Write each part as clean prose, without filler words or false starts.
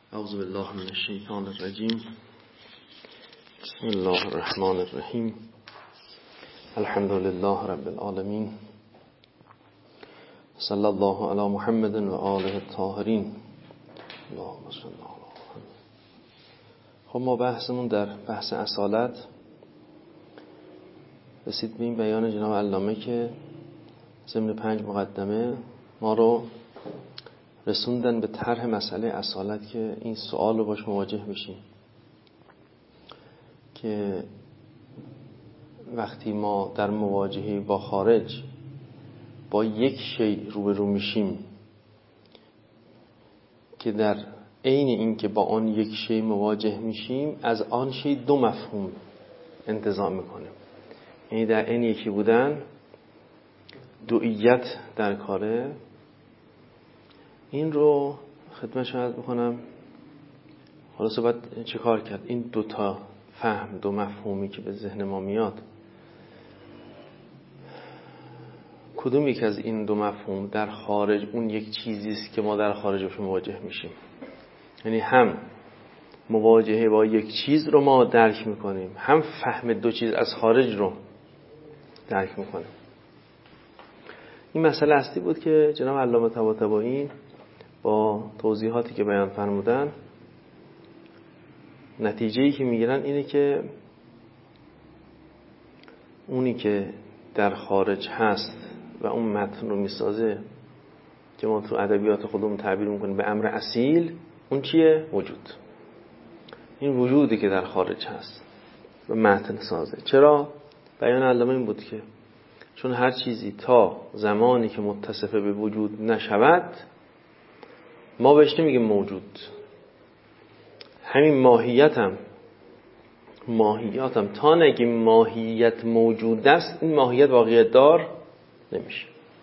اعوذ بالله من الشیطان الرجیم. بسم الله الرحمن الرحیم. الحمد لله رب العالمین. صلی الله علی محمد و آله الطاهرین. اللهم صل علی محمد. خب ما بحثمون در بحث اصالت رسید به این بیان جناب علامه که ضمن 5 مقدمه ما رو رسوندن به طرح مسئله اصالت که این سوال رو باش مواجه میشیم که وقتی ما در مواجهه با خارج با یک شی روبرو میشیم که در عین این که با آن یک شی مواجه میشیم از آن شی 2 مفهوم انتزاع میکنیم، یعنی در عین یکی بودن دوئیت در کاره. این رو خدمتش عرض بکنم خلاصه باید چه کار کرد؟ این 2 تا فهم، 2 مفهومی که به ذهن ما میاد، کدوم یک از این 2 مفهوم در خارج اون یک چیزی است که ما در خارج باش مواجه میشیم؟ یعنی هم مواجهه با یک چیز رو ما درک میکنیم، هم فهم 2 چیز از خارج رو درک میکنیم. این مسئله اصلی بود که جناب علامه طباطبایی با توضیحاتی که بیان فرمودن نتیجه‌ای که میگیرن اینه که اونی که در خارج هست و اون متن رو میسازه که ما تو ادبیات خودمون تعبیر میکنیم به امر اصیل، اون چیه؟ وجود. این وجودی که در خارج هست و متن سازه. چرا؟ بیان علامه این بود که چون هر چیزی تا زمانی که متصف به وجود نشود ما بهش نمیگیم موجود. همین ماهیتم تا نگیم ماهیت موجود است، این ماهیت واقعیت دار نمیشه.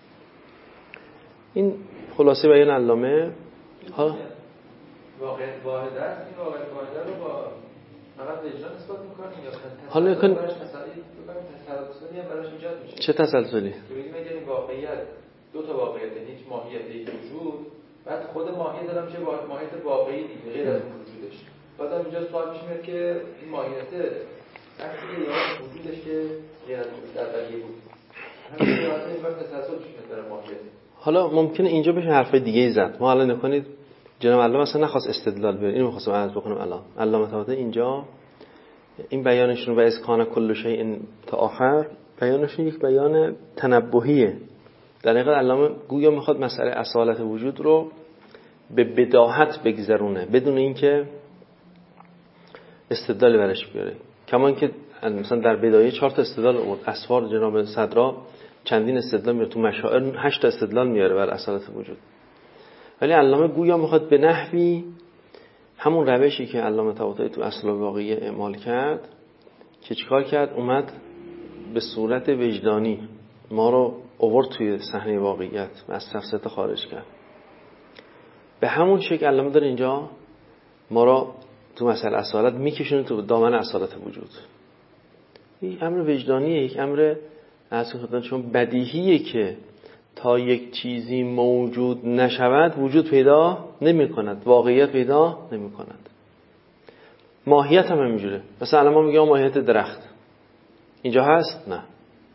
این خلاصه بیان علامه. واقعیت واحد است. این واقعیت واحد رو با فقط وجدان اثبات می‌کنیم یا حالا براش تسلسلی هم براش ایجاد میشه؟ چه تسلسلی؟ که بگیم اگه این واقعیت 2 تا واقعیت، یک ماهیت یک وجود، بعد خود ماهیت دارم چه ماهیت واقعی دیگه غیر از وجودش، بعد اینجا سوال پیش میاد که این ماهیت اصلی یا وجودش که غیر از وجود اولیه بود، همین که واسه این وقت تسلسل پیش میاد در ماهیت. حالا ممکنه اینجا بشه حرفای دیگه زد. ما الان نکنید جناب علامه اصلا نخواست استدلال بیاره، اینو می‌خواستم عرض بکنم. الان علامه طباطبایی اینجا این بیانشون و اسکان کل شیء تا آخر بیانشون یک بیان تنبهیه. در حقیقت علامه گویا میخواد مسئله اصالت وجود رو به بداهت بگذرونه بدون اینکه استدلال برش بیاره. کما اینکه مثلا در بدایه 4 تا استدلال آورد، اسفار جناب صدرا چندین استدلال میاره، تو مشاعر 8 تا استدلال میاره بر اصالت وجود. ولی علامه گویا میخواد به نحوی همون روشی که علامه طباطبایی تو اصل واقعی اعمال کرد که چیکار کرد؟ اومد به صورت وجدانی ما رو آورد توی صحنه واقعیت و از سفسطه خارج کرد. به همون شکل علامه داره اینجا ما رو تو مسئله اصالت میکشونه تو دامن اصالت وجود. این امر وجدانیه، یک امر اصلا خدمت چون بدیهیه که تا یک چیزی موجود نشود وجود پیدا نمی کند، واقعیت پیدا نمی کند. ماهیت هم همینجوره. مثلا الان ما میگیم ماهیت درخت اینجا هست؟ نه.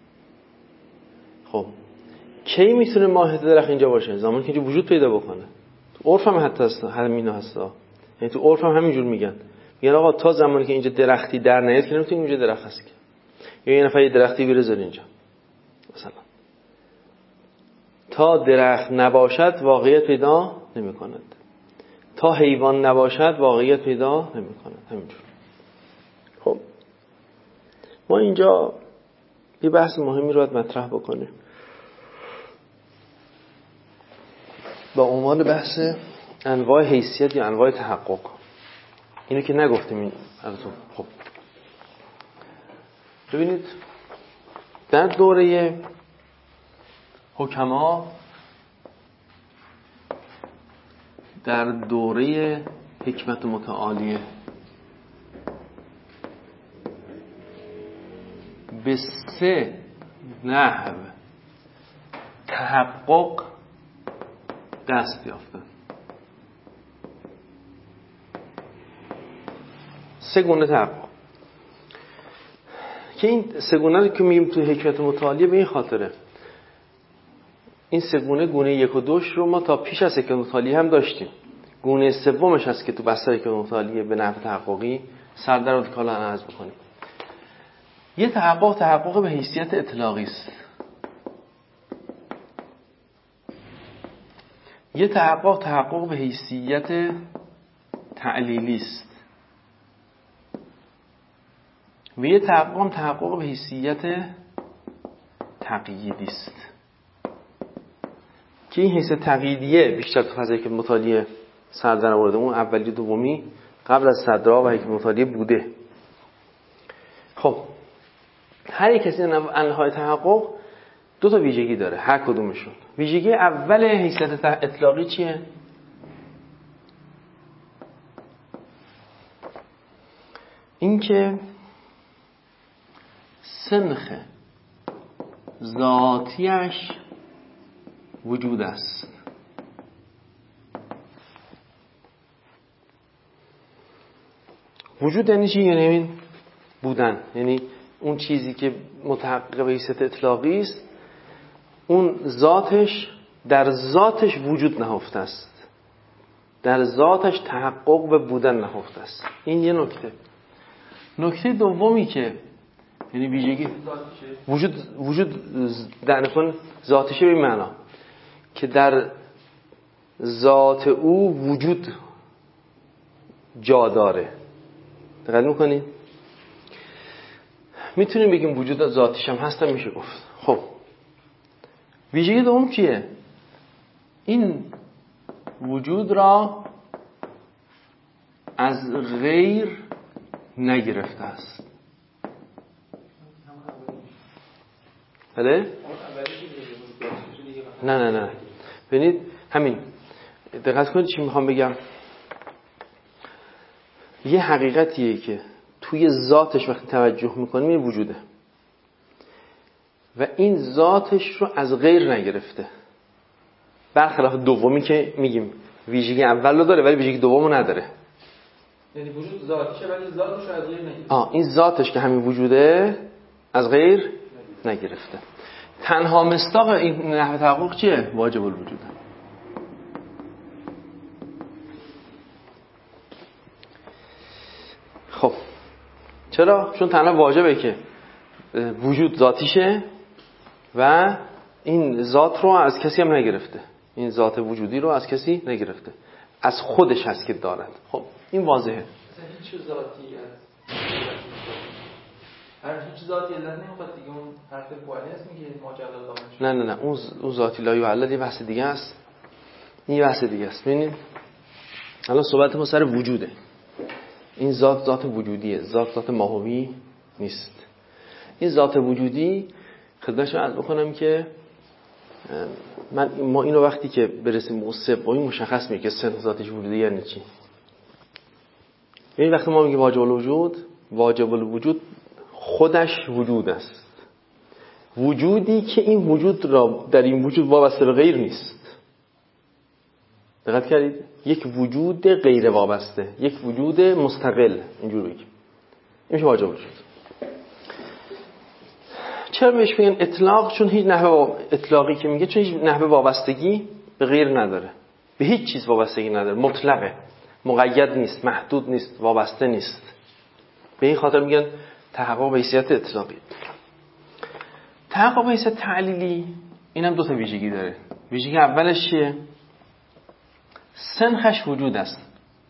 خب کی میتونه ماهیت درخت اینجا باشه؟ زمانی که اینجا وجود پیدا بکنه. تو عرف هم حتی هست، همینو هستا، یعنی تو عرف هم همینجور میگن آقا تا زمانی که اینجا درختی در نیاد که نمیتونیم اینجا درخت هست که. یا یه نفر یه درختی بذاره اینجا مثلا، تا درخت نباشد واقعیت پیدا نمی کند، تا حیوان نباشد واقعیت پیدا نمی کند. همینجور. خب ما اینجا یه بحث مهمی رو باید مطرح بکنیم با عنوان بحث انواع حیثیت یا انواع تحقق. اینو که نگفتیم این ازتون. خب ببینید در دوره حکما، در دوره حکمت متعالیه، به 3 نحو تحقق دست یافتن. سه گونه تحقق که این سه گونه رو که میگیم تو حکمت متعالیه به این خاطره. این سه گونه، گونه 1 و 2 رو ما تا پیش از حکمت متعالیه هم داشتیم. گونه سومش هست که تو بستر حکمت متعالیه به نحو تحققی سر در رو کالا عرض بکنیم. یه تحقق به حیثیت اطلاقی است. یه تحقق به حیثیت تعلیلی است. و یه تحقق به حیثیت تقییدی است. که این حیثیت تقییدیه بیشتر تو فضای حکمت متعالیه سر در آورده. اون اولی دومی قبل از صدرا و حکمت متعالیه بوده. خب هر یک از این انواع تحقق دو تا ویژگی داره، هر کدومشون. ویژگی اول حیثیت اطلاقی چیه؟ اینکه سنخ ذاتیش وجود است. وجود یعنی چی؟ یعنی بودن، یعنی اون چیزی که متحقق به حیثیت اطلاقی است، اون ذاتش در ذاتش وجود نهفته است، در ذاتش تحقق به بودن نهفته است. این یه نکته. نکته دومی که یعنی ویژگی وجود در نفون ذاتشه به معنا که در ذات او وجود جا داره. دقت می‌کنید؟ میتونیم بگیم وجود ذاتیش هم هست، میشه گفت. خب ویژگی دوم چیه؟ این وجود را از غیر نگرفته است. بله؟ نه ببینید همین، دقت کنید چی میخوام بگم. یه حقیقتیه که توی ذاتش وقتی توجه میکنیم این وجوده و این ذاتش رو از غیر نگرفته، برخلاف دومی که میگیم ویژگی اول رو داره ولی ویژگی دومو نداره. یعنی وجود ذاتشه ولی ذاتش رو از غیر نگرفته. این ذاتش که همین وجوده از غیر نگرفته. تنها مصداق این نحو تحقق چیه؟ واجب الوجوده. خب چرا؟ چون تنها واجبه که وجود ذاتیشه و این ذات رو از کسی هم نگرفته، این ذات وجودی رو از کسی نگرفته، از خودش هست که دارد. خب این واضحه. مثلا هیچ ذاتی هیچ ذاتی علت نمیخواد دیگه. اون حرف پوانی هست میگه ماجرا دامنش. نه اون ذاتی لا یعلل یه بحث دیگه است. این یه بحث دیگه است. ببینید الان صحبت ما سر وجوده. این ذات وجودیه، ذات ماهوی نیست. این ذات وجودی خدمتشون عرض بکنم که ما اینو وقتی که برسیم به سومی مشخص میشه که سن ذاتش وجودی یعنی چی. یعنی وقتی ما میگیم واجب الوجود خودش وجود است، وجودی که این وجود را در این وجود وابسته به غیر نیست. دقت کردید؟ یک وجود غیر وابسته، یک وجود مستقل، اینجور بگیم، این میشه واجب الوجود. چرا بهش میگن اطلاق؟ چون هیچ نحوه اطلاقی که میگه، چون هیچ نحوه وابستگی به غیر نداره، به هیچ چیز وابستگی نداره، مطلقه، مقید نیست، محدود نیست، وابسته نیست. به این خاطر میگن تحقق به حیثیت اطلاقی. تحقق به حیثیت تعلیلی اینم دو تا ویژگی داره. ویژگی اولش چیه؟ سنخش وجود است.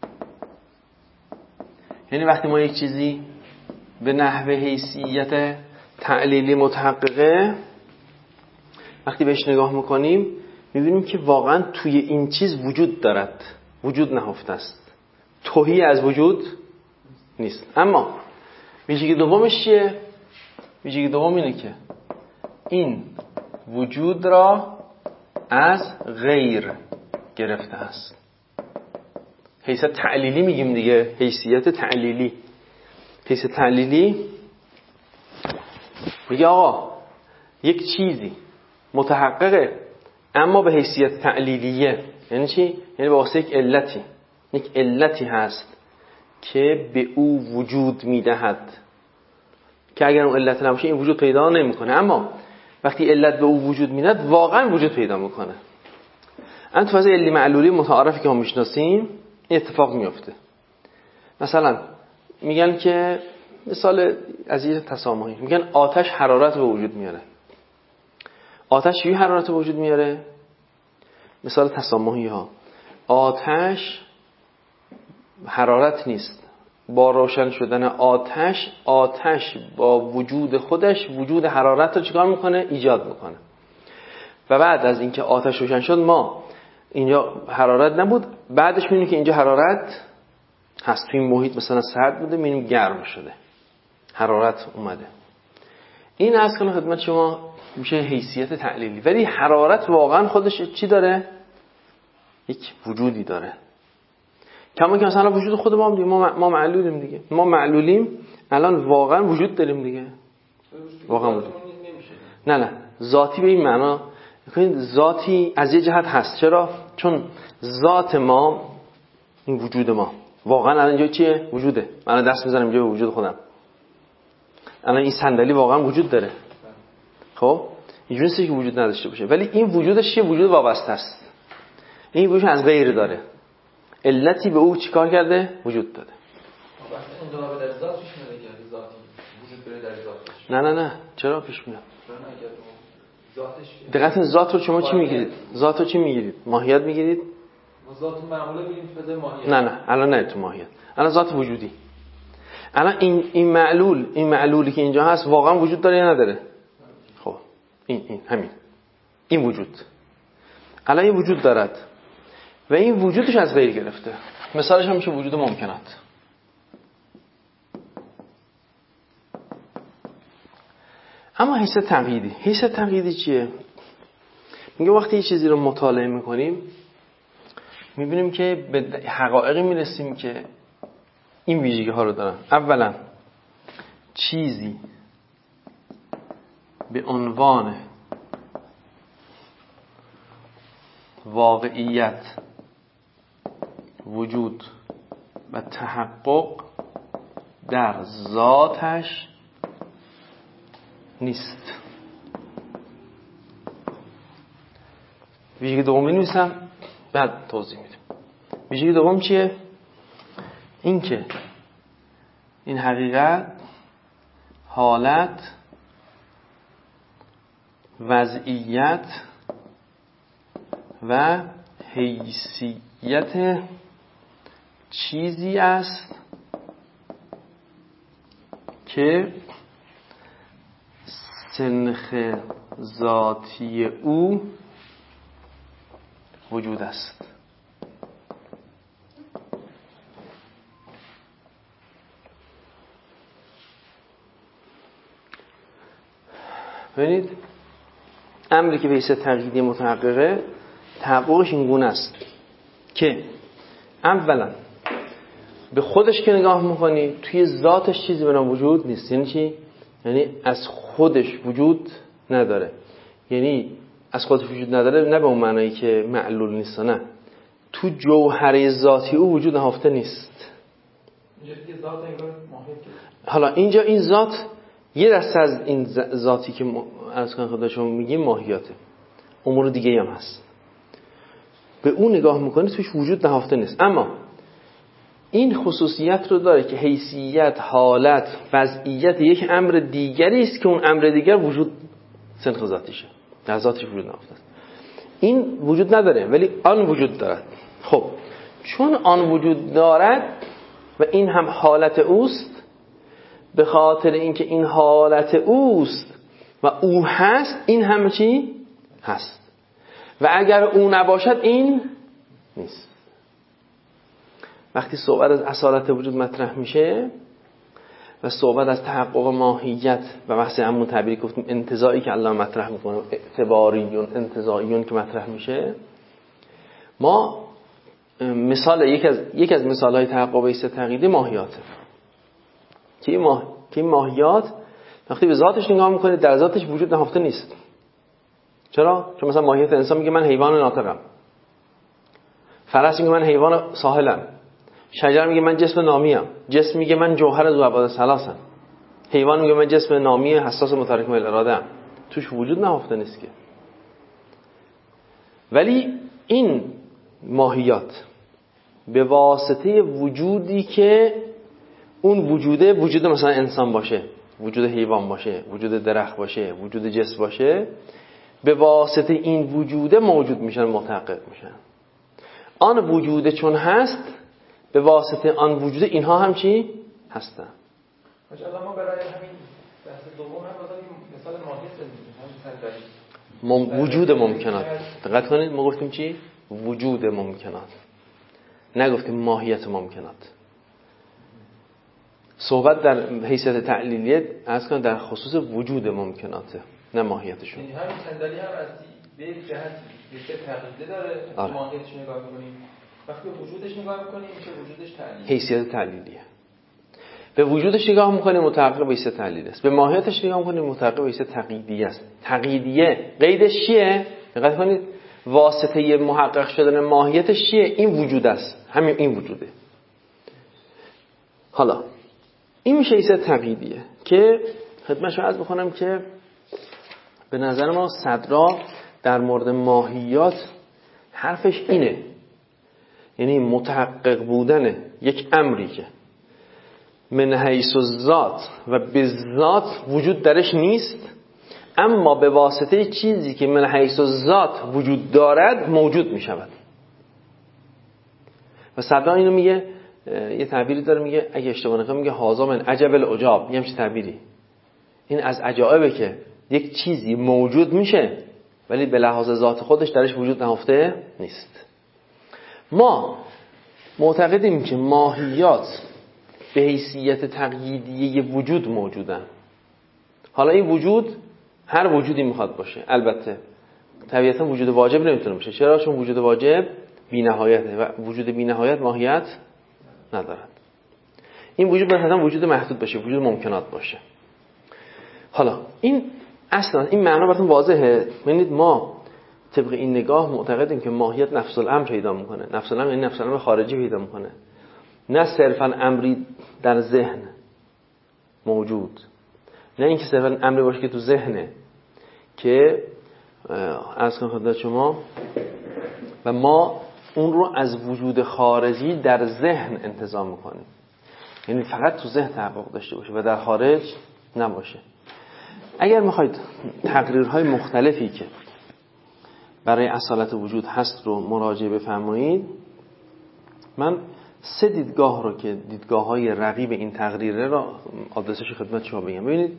یعنی وقتی ما یک چیزی به نحوه حیثیت تعلیلی متحققه، وقتی بهش نگاه میکنیم میبینیم که واقعا توی این چیز وجود دارد، وجود نهفته است، تهی از وجود نیست. اما ویژگی دومش چیه؟ ویژگی دوم اینه که این وجود را از غیر گرفته است. حیثیت تعلیلی میگیم دیگه، حیثیت تعلیلی. حیثیت تعلیلی میگه آقا یک چیزی متحققه اما به حیثیت تعلیلیه. یعنی چی؟ یعنی به واسه یک علتی هست که به او وجود میدهد، که اگر اون علت نباشه این وجود پیدا نمیکنه. اما وقتی علت به او وجود میدهد واقعا وجود پیدا میکنه. اما تو فضای علی معلولی متعارفی که ما میشناسیم اتفاق میفته. مثلا میگن که مثال از یه تسامحی، میگن آتش حرارت به وجود میاره. آتش چی حرارت به وجود میاره؟ مثال تسامحی ها، آتش حرارت نیست. با روشن شدن آتش با وجود خودش وجود حرارت رو چیکار میکنه؟ ایجاد میکنه. و بعد از اینکه آتش روشن شد ما اینجا حرارت نبود، بعدش میبینیم که اینجا حرارت هست. توی این محیط مثلا سرد بوده، میبینیم گرم شده، حرارت اومده. این از کنه خدمت شما میشه حیثیت تعلیلی. ولی حرارت واقعا خودش چی داره؟ یک وجودی داره. کما که مثلا وجود خود ما هم دیگه، ما معلولیم دیگه، ما معلولیم الان واقعا وجود داریم دیگه، واقعا وجود. نه ذاتی به این معنا میگن ذاتی از یه جهت هست. چرا؟ چون ذات ما این وجود ما واقعا الان اینجا چیه؟ وجوده. من دست میزنم اینجا به وجود خودم، الان این صندلی واقعا وجود داره. خب اینجوری نیست که وجود نداشته باشه، ولی این وجودش چیه؟ وجود وابسته است. این وجود از غیر داره، علتی به او چیکار کرده؟ وجود داده. انقلاب در ذات پیش میاد که ذاتی وجود بره در ذاتش. نه چرا پیش میاد؟ ذاتش دقیقاً ذات رو شما چی میگیرید؟ ذات رو چی میگیرید؟ ماهیت میگیرید؟ ذات معمولا میگیم فضای ماهیت. نه الان نه تو ماهیت، الان ذات وجودی. الان این معلولی که اینجا هست واقعا وجود داره یا نداره؟ خب این همین این وجود الان این وجود دارد و این وجودش از غیر گرفته. مثالش هم میشه وجود ممکنات. اما حیث تقییدی چیه؟ میگه وقتی یه چیزی رو مطالعه میکنیم میبینیم که به حقایقی میرسیم که این ویژگی ها رو دارن. اولا چیزی به عنوان واقعیت، وجود و تحقق در ذاتش نیست. ویژگی دوم می‌نویسم بعد توضیح میدم. ویژگی دوم چیه؟ این که این حقیقت، حالت، وضعیت و حیثیت چیزی است که سنخ ذاتی او وجود است. ببینید امری که به حیث تقییدی متحققه، تحققش این گونه است که اولا به خودش که نگاه میکنی توی ذاتش چیزی به نام وجود نیست. یعنی چی؟ یعنی از خودش وجود نداره. یعنی از خودش وجود نداره نه به اون معنایی که معلول نیست، نه، تو جوهره ذاتی او وجود نهفته نیست. حالا اینجا این ذات یه دسته از این ذاتی که از خودشون میگیم ماهیاته، امور دیگه هم هست. به اون نگاه میکنی توش وجود نهفته نیست، اما این خصوصیت رو داره که حیثیت، حالت، وضعیت یک امر دیگری است که اون امر دیگر وجود سنخ ذاتیشه، در ذاتش وجود نهفته است. این وجود نداره ولی آن وجود دارد. خب چون آن وجود دارد و این هم حالت اوست، به خاطر اینکه این حالت اوست و او هست، این همه چی هست و اگر او نباشد این نیست. وقتی صحبت از اصالت وجود مطرح میشه و صحبت از تحقق ماهیت و بحث همون تعبیری گفتیم انتزاعی که الله مطرح میکنه، اعتباریون انتزاعیون که مطرح میشه، ما مثال یک از مثالهای تحقق حیث تقییدی ماهیاته که این ماهیات وقتی به ذاتش نگاه میکنه در ذاتش وجود نهفته نیست. چرا؟ چون مثلا ماهیت انسان میگه من حیوان ناطقم، فرس میگه من حیوان ساحلم، شجر میگه من جسم نامیم، جسم میگه من جوهر ذو ابعاد ثلاثم، حیوان میگه من جسم نامی حساس متحرک مایل اراده ام. توش وجود نهفته نیست که. ولی این ماهیات به واسطه وجودی که اون وجوده، وجود مثلا انسان باشه، وجود حیوان باشه، وجود درخت باشه، وجود جسم باشه، به واسطه این وجوده موجود میشن، متحقق میشن. آن وجوده چون هست، به واسطه آن وجوده اینها هم چی؟ هستن. مثلا ما برای همین بحث دوم هم مثال ماهیت زدیم، وجود ممکنات. دقت کنید ما گفتیم چی؟ وجود ممکنات، نگفتیم ماهیت ممکنات. صحبت در حیثیت تعلیلیه از کنم در خصوص وجود ممکناته، نه ماهیتشون. یعنی همین صندلی هم از به یک جهت یک تقلیده داره، ماهیتش نگاه می‌کنیم، وقتی به وجودش نگاه می‌کنیم میشه وجودش تعلیل، حیثیت تعلیلیه. به وجودش نگاه می‌کنیم متحقق به حیثیت تعلیل است، به ماهیتش نگاه می‌کنیم متحقق به حیثیت تقییدیه است. تقییدیه قیدش چیه؟ دقت کنید واسطه محقق شدن ماهیتش چیه؟ این وجود است، همین این وجوده. حالا این میشه حیثیت تقییدیه که خدمتش عرض بکنم که به نظر ما صدرا در مورد ماهیات حرفش اینه، یعنی متحقق بودن یک امری که من حیث الذات و بالذات وجود درش نیست، اما به واسطه چیزی که من حیث الذات وجود دارد موجود می شود. و صدرا اینو میگه، یه تعبیری داره میگه اگه اشتباه نکنم میگه هذا من عجب العجاب، یه همچین تعبیری. این از عجایبه که یک چیزی موجود میشه ولی به لحاظ ذات خودش درش وجود نهفته نیست. ما معتقدیم که ماهیات به حیثیت تقییدیه وجود موجودن. حالا این وجود هر وجودی میخواد باشه، البته طبیعتا وجود واجب نمیتونه باشه. چرا؟ چون وجود واجب بی‌نهایته و وجود بی‌نهایت ماهیت ندارد. این وجود مثلا وجود محدود باشه، وجود ممکنات باشه. حالا این اصلا این معنا براتون واضحه. ببینید ما طبق این نگاه معتقدیم که ماهیت نفس الامر پیدا میکنه. نفس الامر یعنی نفس الامر خارجی پیدا میکنه، نه صرفا امری در ذهن موجود، نه اینکه صرفا امری باشه که تو ذهنه که عرض کنم خدمت شما و ما اون رو از وجود خارجی در ذهن انتزاع میکنیم، یعنی فقط تو ذهن تحقق داشته باشه و در خارج نباشه. اگر میخواید تقریرهای مختلفی که برای اصالت وجود هست رو مراجعه بفرمایید، من 3 دیدگاه رو که دیدگاه‌های رقیب این تقریره را آدرسش خدمت شما بگم. ببینید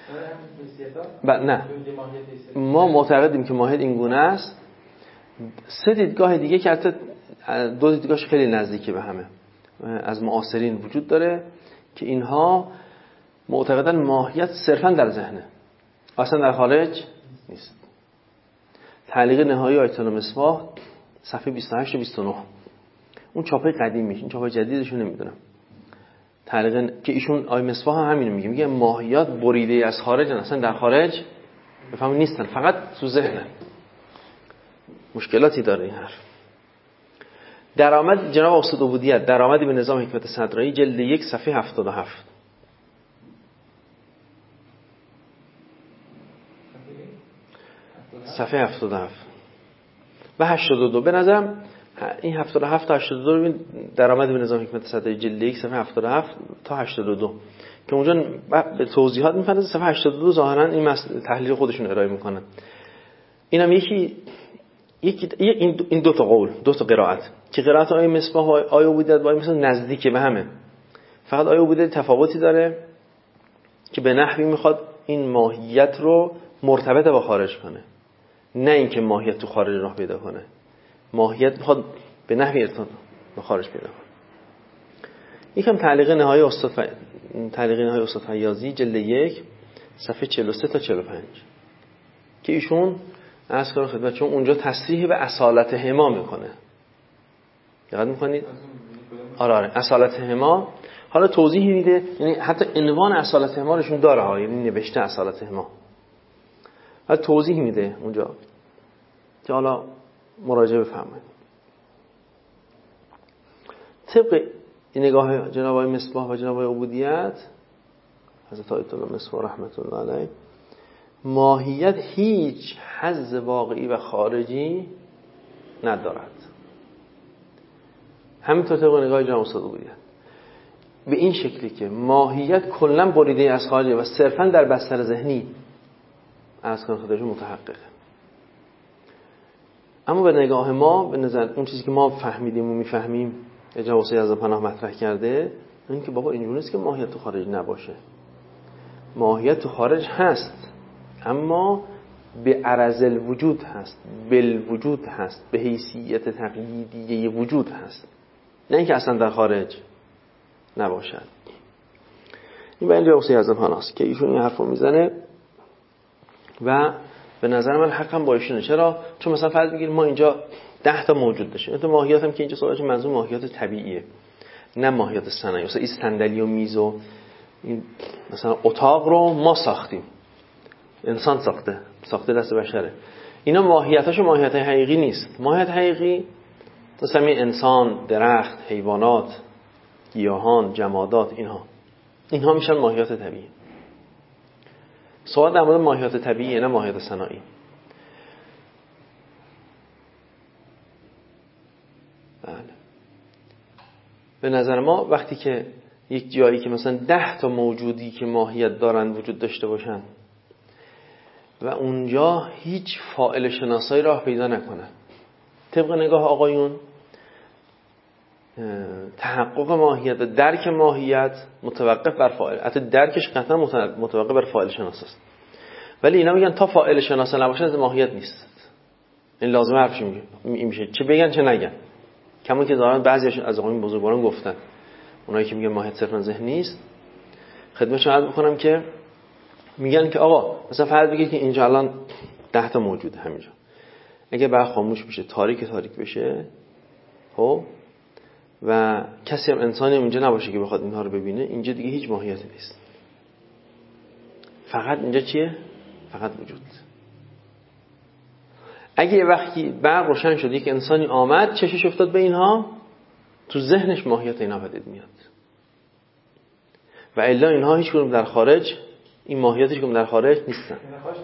نه ما معتقدیم که ماهیت این گونه است. 3 دیدگاه دیگه که حتی 2 دیدگاهش خیلی نزدیکی به همه از معاصرین وجود داره که اینها معتقدن ماهیت صرفا در ذهنه، اصلا در خارج نیست. تعلیق نهایی آیت الله مصباح صفحه 28 و 29، اون چاپه قدیمیش، این چاپه جدیدشو نمیدونم. تعلیق که ایشون آیت مصباح هم همینو میگه ماهیات بریده از خارج، اصلا در خارج بفهمید نیستن، فقط تو ذهنن. مشکلاتی داره این حرف. درآمد جناب استاد عبودیت، درآمدی به نظام حکمت صدرایی، جلد 1 صفحه 77. صفحه 77 و 82. به نظرم این 77 تا 82 ببین درآمد به نظام حکمت صدرایی جلد 1 صفحه 77 تا 82 که اونجا به توضیحات می‌پردازه. صفحه 82 ظاهرا این تحلیل خودشون ارائه میکنن. اینم یکی این 2 تا قول، 2 تا قرائت که قرائت آیه مصباح و آیه عبودیت با مثلا نزدیک به همه، فقط آیه عبودیت تفاوتی داره که به نحوی میخواد این ماهیت رو مرتبط با خارج کنه، نه اینکه ماهیت تو خارج راه پیدا کنه. ماهیت میخواد به نحوی ارتباط با خارج پیدا کنه. یکم تعلیق نهایی استاد فیاضی جلد 1 صفحه 43 تا 45 که ایشون عرض کنم خدمتتون اونجا تصریح به اصالت هما میکنه. دقت میکنید؟ آره اصالت هما. حالا توضیح میده، یعنی حتی عنوان اصالت هما رشون داره ها، یعنی نوشته اصالت هما، حالا توضیح میده اونجا که حالا مراجعه بفرمایید. طبق این نگاه جناب آقای مصباح و جناب آقای عبودیت، حضرت آیت الله مصباح رحمت الله علیه، ماهیت هیچ حظ واقعی و خارجی ندارد. همینطور طبق نگاه جناب استاد عبودیت به این شکلی که ماهیت کلا بریده از خارجه و صرفا در بستر ذهنی از کنم خودشون متحققه. اما به نگاه ما، به نظر اون چیزی که ما فهمیدیم و میفهمیم جناب استاد از پناه مطرح کرده، این که بابا اینجوری نیست که ماهیت تو خارج نباشه. ماهیت تو خارج هست، اما به عرض الوجود هست، بالوجود هست، به حیثیت تقییدیه وجود هست، نه اینکه اصلا در خارج نباشد. این به این جناب استاد از پناهست که ایشون این حرفو میزنه و به نظر من حقا با ایشونه. چرا؟ چون مثلا فرض بگیر ما اینجا 10 تا موجود داشتیم. تو ماهیت هم که اینجا صحبتش منظور ماهیت طبیعیه، نه ماهیت صنعتی. مثلا این صندلی و میز و این مثلا اتاق رو ما ساختیم، انسان ساخته دست بشره. اینا ماهیتاشو ماهیت حقیقی نیست. ماهیت حقیقی مثلا این انسان، درخت، حیوانات، گیاهان، جمادات، اینها میشن ماهیت طبیعی. سوال در مورد ماهیت طبیعی، نه ماهیت صنعتی. بله. به نظر ما وقتی که یک جایی که مثلا 10 تا موجودی که ماهیت دارن وجود داشته باشن و اونجا هیچ فاعل شناسایی راه پیدا نکنن، طبق نگاه آقایون تحقق ماهیت و درک ماهیت متوقف بر فاعل، حتی درکش قطعا متوقف بر فاعل شناس است. ولی اینا میگن تا فاعل شناس نباشه از ماهیت نیست. این لازمه حرفش میشه، چه بگن چه نگن. کما که دارن بعضیاشون از آقایون بزرگواران گفتن، اونایی که میگن ماهیت صرفا ذهنی است، خدمتشون عرض بکنم که میگن که آقا مثلا فرض بگید که اینجا الان 10 تا موجوده همینجا، اگه برق خاموش بشه، تاریک بشه، خب و کسی هم انسانی هم اینجا نباشه که بخواد اینها رو ببینه، اینجا دیگه هیچ ماهیتی نیست. فقط اینجا چیه؟ فقط وجود. اگه یه وقتی برق روشن شد، یک انسانی آمد چشش افتاد به اینها، تو ذهنش ماهیت اینا پدید میاد. و الا اینها هیچ کدوم در خارج، این ماهیتش کدوم در خارج نیستن.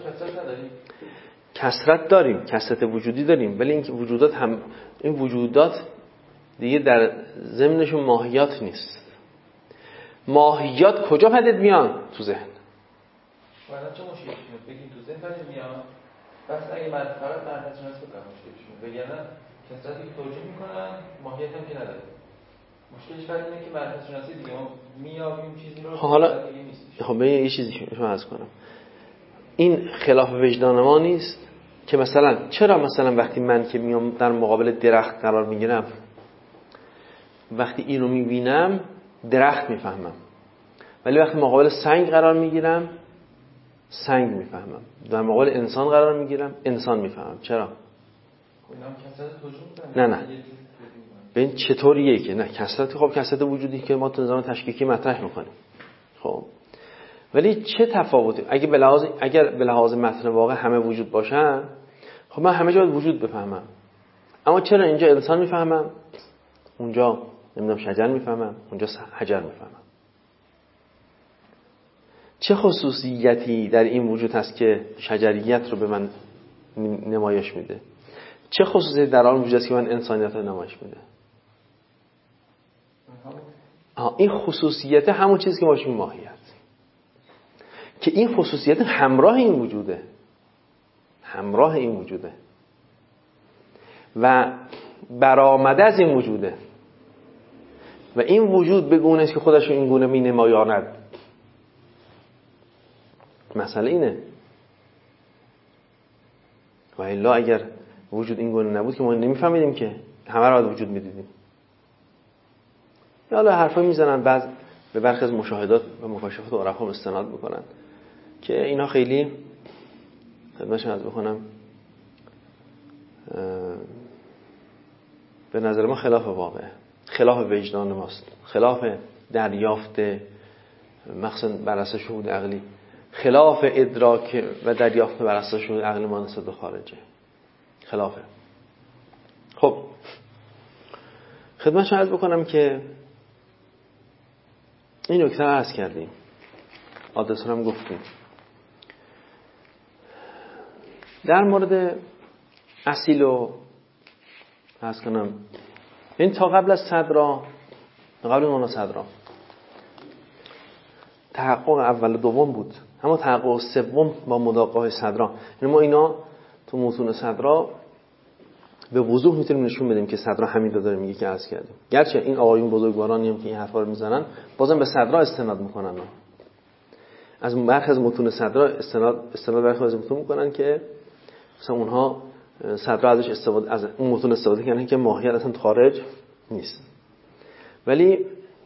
کثرت داریم، کثرت وجودی داریم، ولی این وجودات دیگه در ضمنشون ماهیات نیست. ماهیات کجا پدید میان؟ تو ذهن. والا چه مشکلی میاد بگیم تو ذهن پدید میان؟ بس اگه من فقط معرفت شناس بکنم مشکلشون، بگن کثرتی که توجیه میکنن ماهیت هم که نداره. مشکلش فقط اینه که معرفت شناسی دیگه ما میابیم چیزی رو حالا دیگه نیست. خب یه چیزی شما عرض کنم، این خلاف وجدان ما نیست که مثلا چرا مثلا وقتی من که میام در مقابل درخت قرار میگیرم، وقتی اینو میبینم درخت میفهمم، ولی وقتی مقابل سنگ قرار میگیرم سنگ میفهمم، در مقابل انسان قرار میگیرم انسان میفهمم. چرا؟ نه ببین چطوریه که نه کثرت، خب کثرت وجودی که ما تو نظام تشکیکی مطرح میکنیم، خب ولی چه تفاوتی اگر به لحاظ متن واقع همه وجود باشن، خب من همه جا وجود بفهمم، اما چرا اینجا انسان میفهمم، اونجا نمیدونم شجر میفهمم، اونجا حجر میفهمم؟ چه خصوصیتی در این وجود هست که شجریت رو به من نمایش میده؟ چه خصوصیتی در آن وجود هست که من انسانیت رو نمایش میده؟ این خصوصیت همون چیزی که باشیم ماهیت، که این خصوصیت همراه این وجوده و برآمده از این وجوده و این وجود به گونه است که خودش رو این گونه می نمایاند. مسئله اینه. و الا اگر وجود این گونه نبود که ما نمیفهمیدیم که همه را وجود میدیدیم. یا حالا حرفا میزنن بعض به برخی از مشاهدات و مکاشفات عرفا استناد میکنن که اینا خیلی خدمتشون عرض بکنم به نظر ما خلاف واقع، خلاف وجدان ماست، خلاف دریافت مخصوصا بر اساس شهود عقلی، خلاف ادراک و دریافت بر اساس شهود عقلی ما نسبت به خارجه، خلافه. خب خدمتشون عرض بکنم که این نکته رو عرض کردیم، آدرس رو هم گفتیم. در مورد اصیل رو عرض کنم، این تا قبل از صدرا، قبل مانا صدرا تحقق اول و دوم بود، اما تحقق سوم با مداقاه صدرا. یعنی ما اینا تو متون صدرا به وضوح میتونیم نشون بدیم که صدرا همین رو داره میگه که عرض کردیم. گرچه این آقایون بزرگوارانی هم که این حرفا رو میزنن بازم به صدرا استناد میکنن، از برخی از متون صدرا استناد برخی از متون میکنن که مثلا اونها صدرا ازش استفاده، از اون متون استفاده کردن که ماهیت اصلا خارج نیست. ولی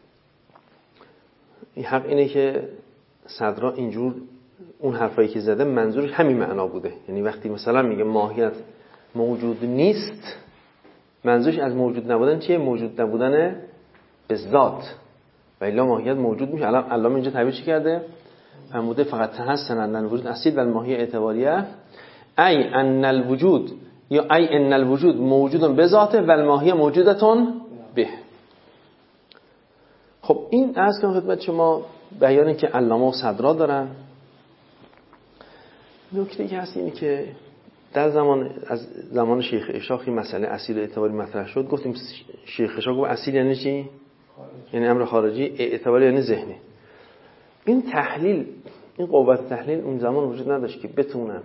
این حق اینه که صدرا اینجور اون حرفایی که زده منظورش همین معنا بوده. یعنی وقتی مثلا میگه ماهیت موجود نیست، منظورش از موجود نبودن چیه؟ موجود نبودن به ذات، و الا ماهیت موجود میشه. الان علامه اینجا تعبیر چی کرده؟ فرموده فقط تحسن ان الوجود اصیل و الماهیه اعتباریه، ای ان الوجود یا ای ان الوجود موجود به ذاته و الماهیه موجودتون به. خب این عرض کنم خدمت شما بیانی که علامه و صدرا دارن. نکته که هست اینه که در زمان شیخ اشاق مسئله اصیل اعتباری مطرح شد. گفتیم شیخ اشاق گفت اصیل یعنی چی؟ یعنی امر خارجی، اعتباری یعنی ذهنی. این تحلیل، این قوت تحلیل اون زمان وجود نداشت که بتونن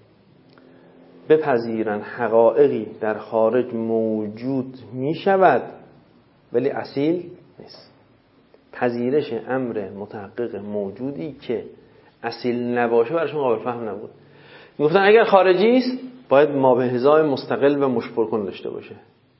بپذیرن حقایقی در خارج موجود می شود ولی اصیل نیست. پذیرش امر متحقق موجودی که اصیل نباشه براشون قابل فهم نبود. میگفتن اگر خارجی است باید مابهزای مستقل و مشبر کن داشته باشه.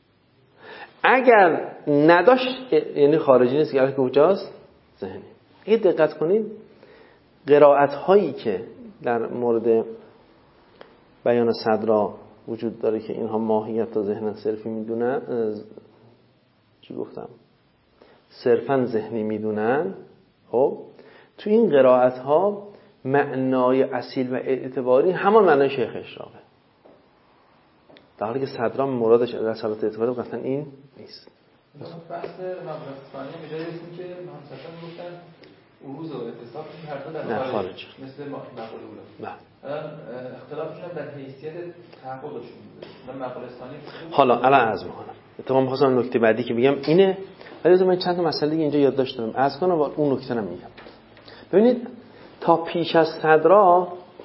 اگر نداشت یعنی خارجی نیست، که کجاست؟ ذهنی. اگه دقت کنید قرائت هایی که در مورد بیان صدرا وجود داره که اینها ماهیت و ذهن صرفی میدونن، چی گفتم؟ صرفا ذهنی میدونن. خب تو این قرائت ها معنای اصیل و اعتباری همان معنای شیخ اشراقه، در حالی که صدرا مرادش رسالت اعتباری قطعا این نیست. بحث مبلغ میجای رسیم که محمد گفتن عروض و اتصاف هر دو در خارج مثل مقاله بوده. اختلافشون در حیثیت تحققشون بوده. من مقاله ثانی حالا الان عرض می‌کنم. اتفاقا می‌خواستم نکته بعدی که بگم اینه، ولی من چند تا مسئله دیگه اینجا یادداشت دارم عرض کنم و اون نکته رو میگم. ببینید تا پیش از صدرا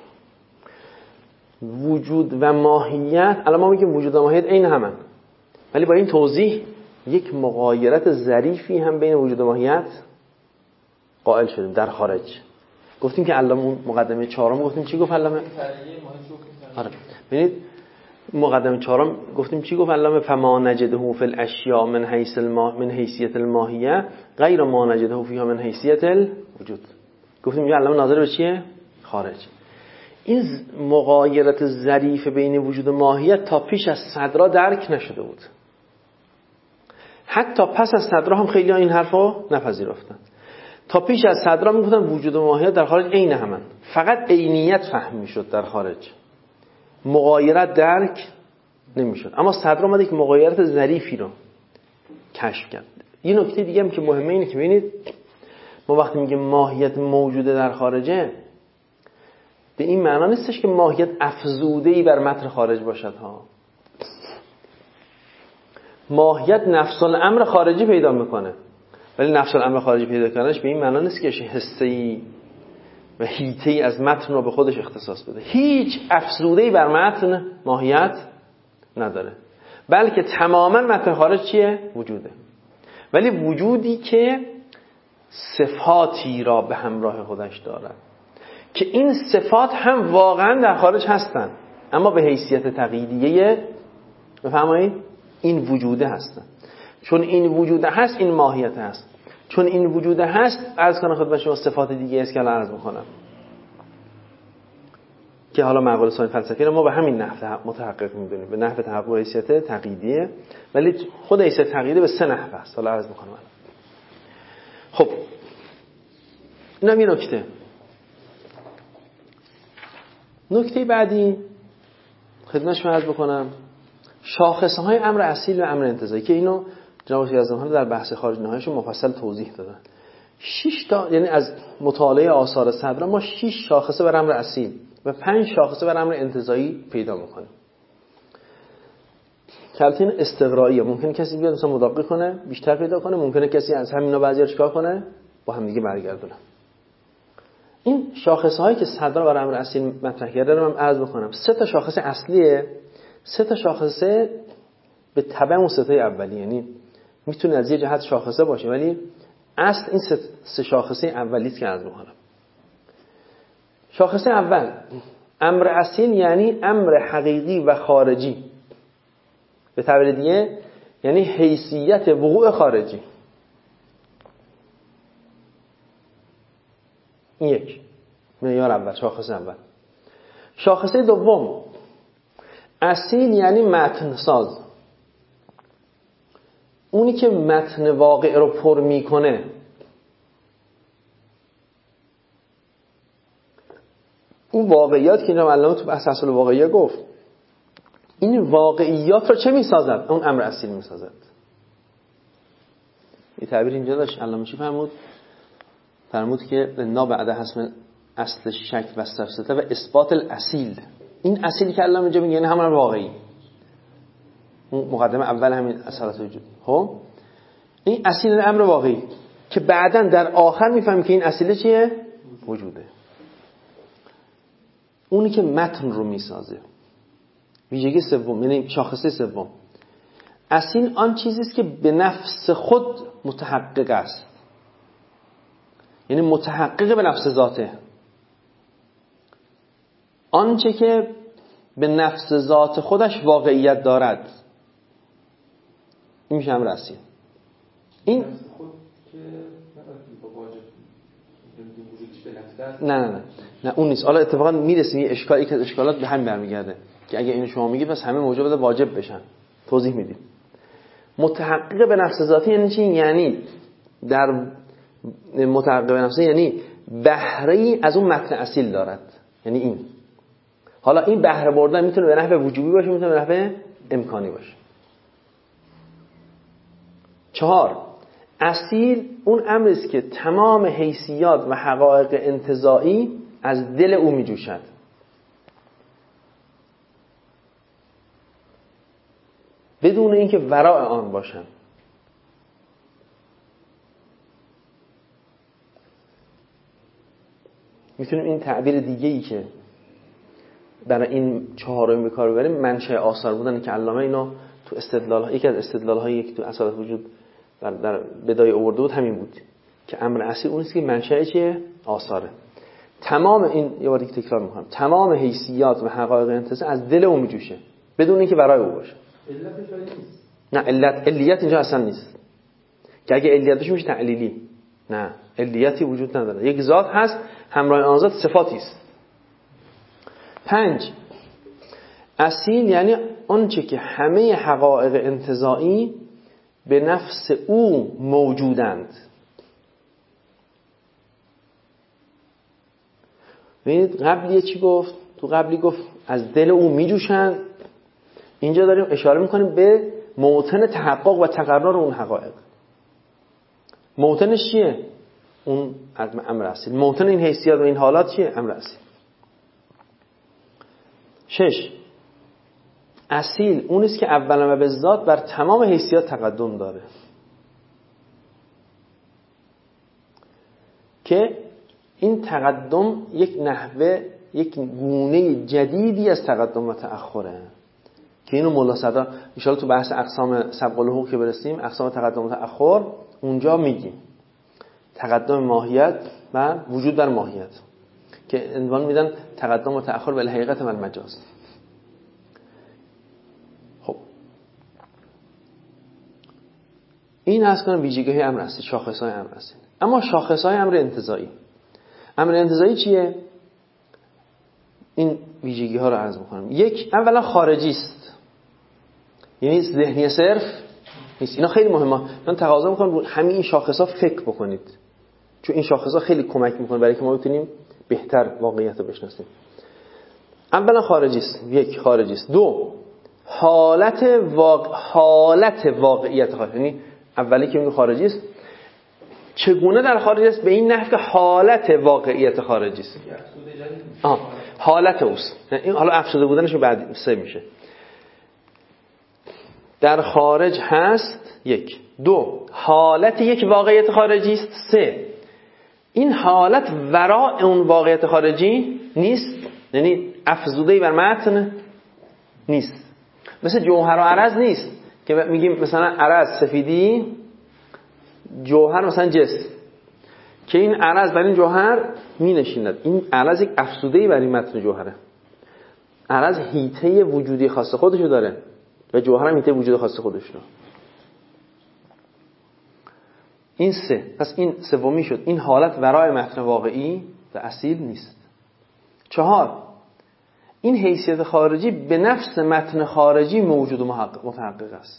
وجود و ماهیت، الان ما میگیم وجود و ماهیت عین همن، ولی با این توضیح یک مغایرت ظریفی هم بین وجود و ماهیت قائل شدیم در خارج. گفتیم که علامه اون مقدمه چهارم گفتیم چی گفت علامه؟ آره ببینید مقدمه چهارم گفتیم چی گفت علامه؟ فما نجده فی الاشیاء من حیثیت الماهیه غیر ما نجده فیها من حیثیت الوجود. گفتیم یا علامه ناظر به چیه؟ خارج. این مغایرت ظریف بین وجود و ماهیت تا پیش از صدرا درک نشده بود. حتی پس از صدرا هم خیلی این حرفو نپذیرفتن. تا پیش از صدرا میگفتن وجود و ماهیت در خارج عین همن، فقط عینیت فهم میشد در خارج، مغایرت درک نمیشد. اما صدرا اومد یک مغایرت ظریفی رو کشف کرد. یه نکته دیگه هم که مهمه اینه که ببینید ما وقتی میگیم ماهیت موجوده در خارجه، به این معنا نیستش که ماهیت افزوده‌ای بر متن خارج باشد ها. ماهیت نفس الامر خارجی پیدا میکنه، ولی نفس الامر خارجی پیدا کردنش به این معنا نیست که حسه‌ای و هیته‌ای از متن رو به خودش اختصاص بده. هیچ افزوده‌ای بر متن ماهیت نداره، بلکه تماما متن خارج چیه؟ وجوده. ولی وجودی که صفاتی را به همراه خودش دارد که این صفات هم واقعا در خارج هستن، اما به حیثیت تقییدیه بفهمید این وجوده هستن. چون این وجوده هست این ماهیت هست، چون این وجوده هست عرض کنم خدمت شما صفات دیگه است که الان عرض میکنم که حالا مقاله ثانی فلسفی رو ما به همین نحو متحقق میدونیم، به نحو تحقق حیثیت تقییدیه، ولی خود حیثیت تقییدیه به سه نحو است. حالا عرض میکنم. خب اینم یه نکته بعدی خدمت شما عرض بکنم، شاخصه های امر اصیل و امر انتزاعی که اینو جناب شیخ اعظم در بحث خارج نهاییشون مفصل توضیح دادن 6 تا، یعنی از مطالعه آثار صدرا ما 6 شاخصه بر امر اصیل و 5 شاخصه بر امر انتزاعی پیدا میکنیم. کلتین استقرائیه، ممکنه کسی بیاد مثلا مداقی کنه بیشتر پیدا کنه، ممکنه کسی از همینا بعضی‌ها چیکار کنه با هم دیگه برگردونه. این شاخصه هایی که صدرا بر امر اصیل مطرح کرده رو من عرض بکنم. 3 تا شاخصه اصلیه، 3 تا شاخصه به تبع اون 3 تای اولی، یعنی میتونه از یه جهت شاخصه باشه ولی اصل این 3 شاخصه اولی است که عرض می‌کنم. شاخصه اول امر اصیل یعنی امر حقیقی و خارجی، به تعبیر دیگه یعنی حیثیت وقوع خارجی. این یک معیار اول، شاخصه اول. شاخصه دوم اصیل یعنی متن ساز، اونی که متن واقع رو پر میکنه. اون واقعیات که اینجا علامه تو بحث اصل واقعیه گفت، این واقعیات رو چه میسازد؟ اون امر اصیل میسازد. این تعبیر اینجا داشت علامه چی فرمود که نا بعد حسم اصل شک و استفساته و اثبات الاصیل. این اصیلی که علامه اینجا میگه یعنی همون واقعی، اون مقدمه اول همین اصالت وجود. خب این اصیل امر واقعی که بعداً در آخر میفهمی که این اصیل چیه؟ وجوده. اونی که متن رو میسازه. ویژگی سوم یعنی شاخصه سوم، اصیل آن چیزی است که به نفس خود متحقق است، یعنی متحقق به نفس ذاته. آنچه که به نفس ذات خودش واقعیت دارد این میشه امر اصیل. این خود که با واجب وجودش به لفظ نه اون نیست. حالا اتفاقا میرسیم یه اشکالی که از اشکالات به هم برمیگرده که اگه اینو شما میگید پس همه موجب واجب بشن. توضیح میدیم. متحقق به نفس ذاتی یعنی چی؟ یعنی در متحقق به نفس یعنی بهره‌ای از اون متن اصیل دارد. یعنی این، حالا این بهره بردن میتونه به نحو وجوبی باشه، میتونه به نحو امکانی باشه. 4 اصیل اون امری است که تمام حیثیات و حقایق انتزاعی از دل او میجوشد. بدون اینکه وراء آن باشن. میتونیم این تعبیر دیگه‌ای که برای این 4 به کار ببریم منشأ آثار بودن که علامه اینو تو استدلال، یکی از استدلال‌هایی که تو اصالت وجود در بدایه آورده بود همین بود که امر اصیل اون است که منشأ چیه؟ آثاره. تمام این، یه بار دیگه تکرار می‌کنم، تمام حیثیات و حقایق انتزاع از دل اون میجوشه بدون اینکه برای او باشه. علتش نیست. نه علیت اینجا اصلا نیست که اگه علیت بشه میشه تعلیلی. نه، علیتی وجود نداره. یک ذات هست، همراه آن ذات صفاتی است. 5 اصیل یعنی آنچه که همه حقایق انتزاعی به نفس او موجودند. ببینید قبلی چی گفت؟ تو قبلی گفت از دل او میجوشند. اینجا داریم اشاره میکنیم به موطن تحقق و تقرر اون حقایق. موطنش چیه؟ اون امر اصیل. موطن این حیثیات و این حالات چیه؟ امر اصیل. 6 اصیل اون است که اولا و به ذات بر تمام حیثیات تقدم داره، که این تقدم یک نحوه، یک گونه جدیدی از تقدم و تأخره که اینو مولا صدرا ان شاء الله تو بحث اقسام سبق الحقوق که برسیم، اقسام تقدم و تأخر اونجا میگیم تقدم ماهیت و وجود در ماهیت که عنوان میدن تقدم و تأخر به الحقیقت و المجاز. خب این هست کنم ویژگی‌های امر اصیل، شاخص‌های امر اصیل. اما شاخص‌های امر انتزاعی، امر انتزاعی چیه؟ این ویژگی‌ها رو عرض می‌کنم. یک، اولا خارجی است، یعنی ذهنی صرف نیست. اینا خیلی مهمه. من تقاضا می‌کنم همین این شاخص‌ها فکر بکنید، چون این شاخص‌ها خیلی کمک می‌کنه برای که ما بتونیم بهتر واقعیت رو بشناسیم. اولا خارجی است. یک، خارجی است. دو، حالت واقعیت خارجی، یعنی اولی که میگه خارجی است چگونه در خارج است؟ به این نحو که حالت واقعیت خارجی است. حالت اوست. این حالا افسوده بودنش بعد 3 میشه. در خارج هست 1. 2 حالت یک واقعیت خارجی است. 3 این حالت وراء اون واقعیت خارجی نیست، یعنی افزوده‌ای بر متن نیست. مثل جوهر و عرض نیست که میگیم مثلا عرض سفیدی، جوهر مثلا جسم، که این عرض بر این جوهر می نشیند. این عرض یک افزوده‌ای بر این متن جوهره. عرض هیته وجودی خاص خودشو داره و جوهر هم هیته وجود خاص خودشو. این 3. پس این سومی شد. این حالت ورای متن واقعی و اصیل نیست. 4 این حیثیت خارجی به نفس متن خارجی موجود و متحقق است.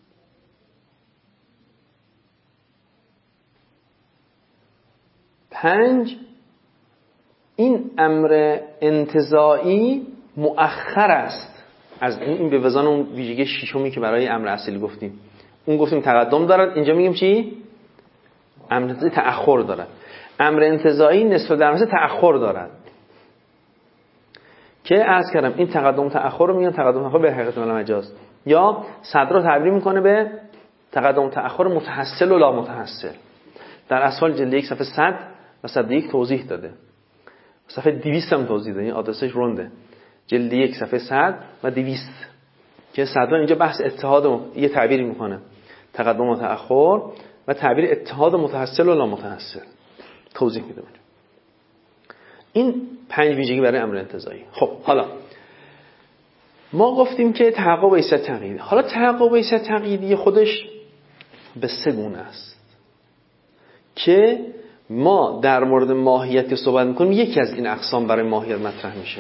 5 این امر انتزاعی مؤخر است از این به وزن اون ویژگی ششمی که برای امر اصلی گفتیم. اون گفتیم تقدم دارد، اینجا میگیم چی؟ امر انتزاعی تأخر دارد. امر انتزاعی نسبت در مثل تأخر دارد که عرض کردم این تقدم تأخر رو میگن تقدم تأخر به حقیقت معنی مجاز، یا صدر رو تعبیر میکنه به تقدم تأخر متحصل و لا متحصل. در اسفل جلد 1 صفحه 100 و 101 توضیح داده. صفحه 200 هم توضیح داده، این آدرسش رونده. جلد 1 صفحه 100 و 200 که صدر اینجا بحث اتحاد یه تعبیری میکنه، تقدم و تأخر و تعبیر اتحاد متحصل و لا متحصل توضیح میده. این 5 ویژگی برای امر انتزاعی. خب حالا ما گفتیم که تحقق حیثیت تقییدی. حالا تحقق حیثیت تقییدی خودش به 3 گونه است که ما در مورد ماهیت که صحبت میکنیم یکی از این اقسام برای ماهیت مطرح میشه.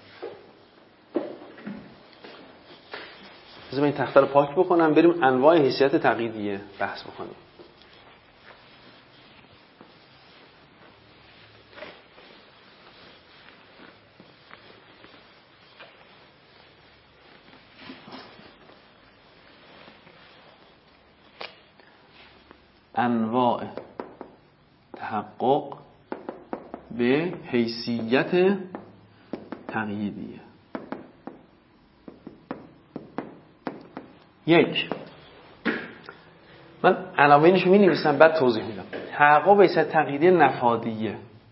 بذار این تخته رو پاک بکنم بریم انواع حیثیت تقییدیه بحث بکنیم. انواع تحقق به حیثیت تقییدیه. 1 من عناوینش رو می‌نویسم بعد توضیح میدم. تحقق به حیثیت تقییدی نفادیه،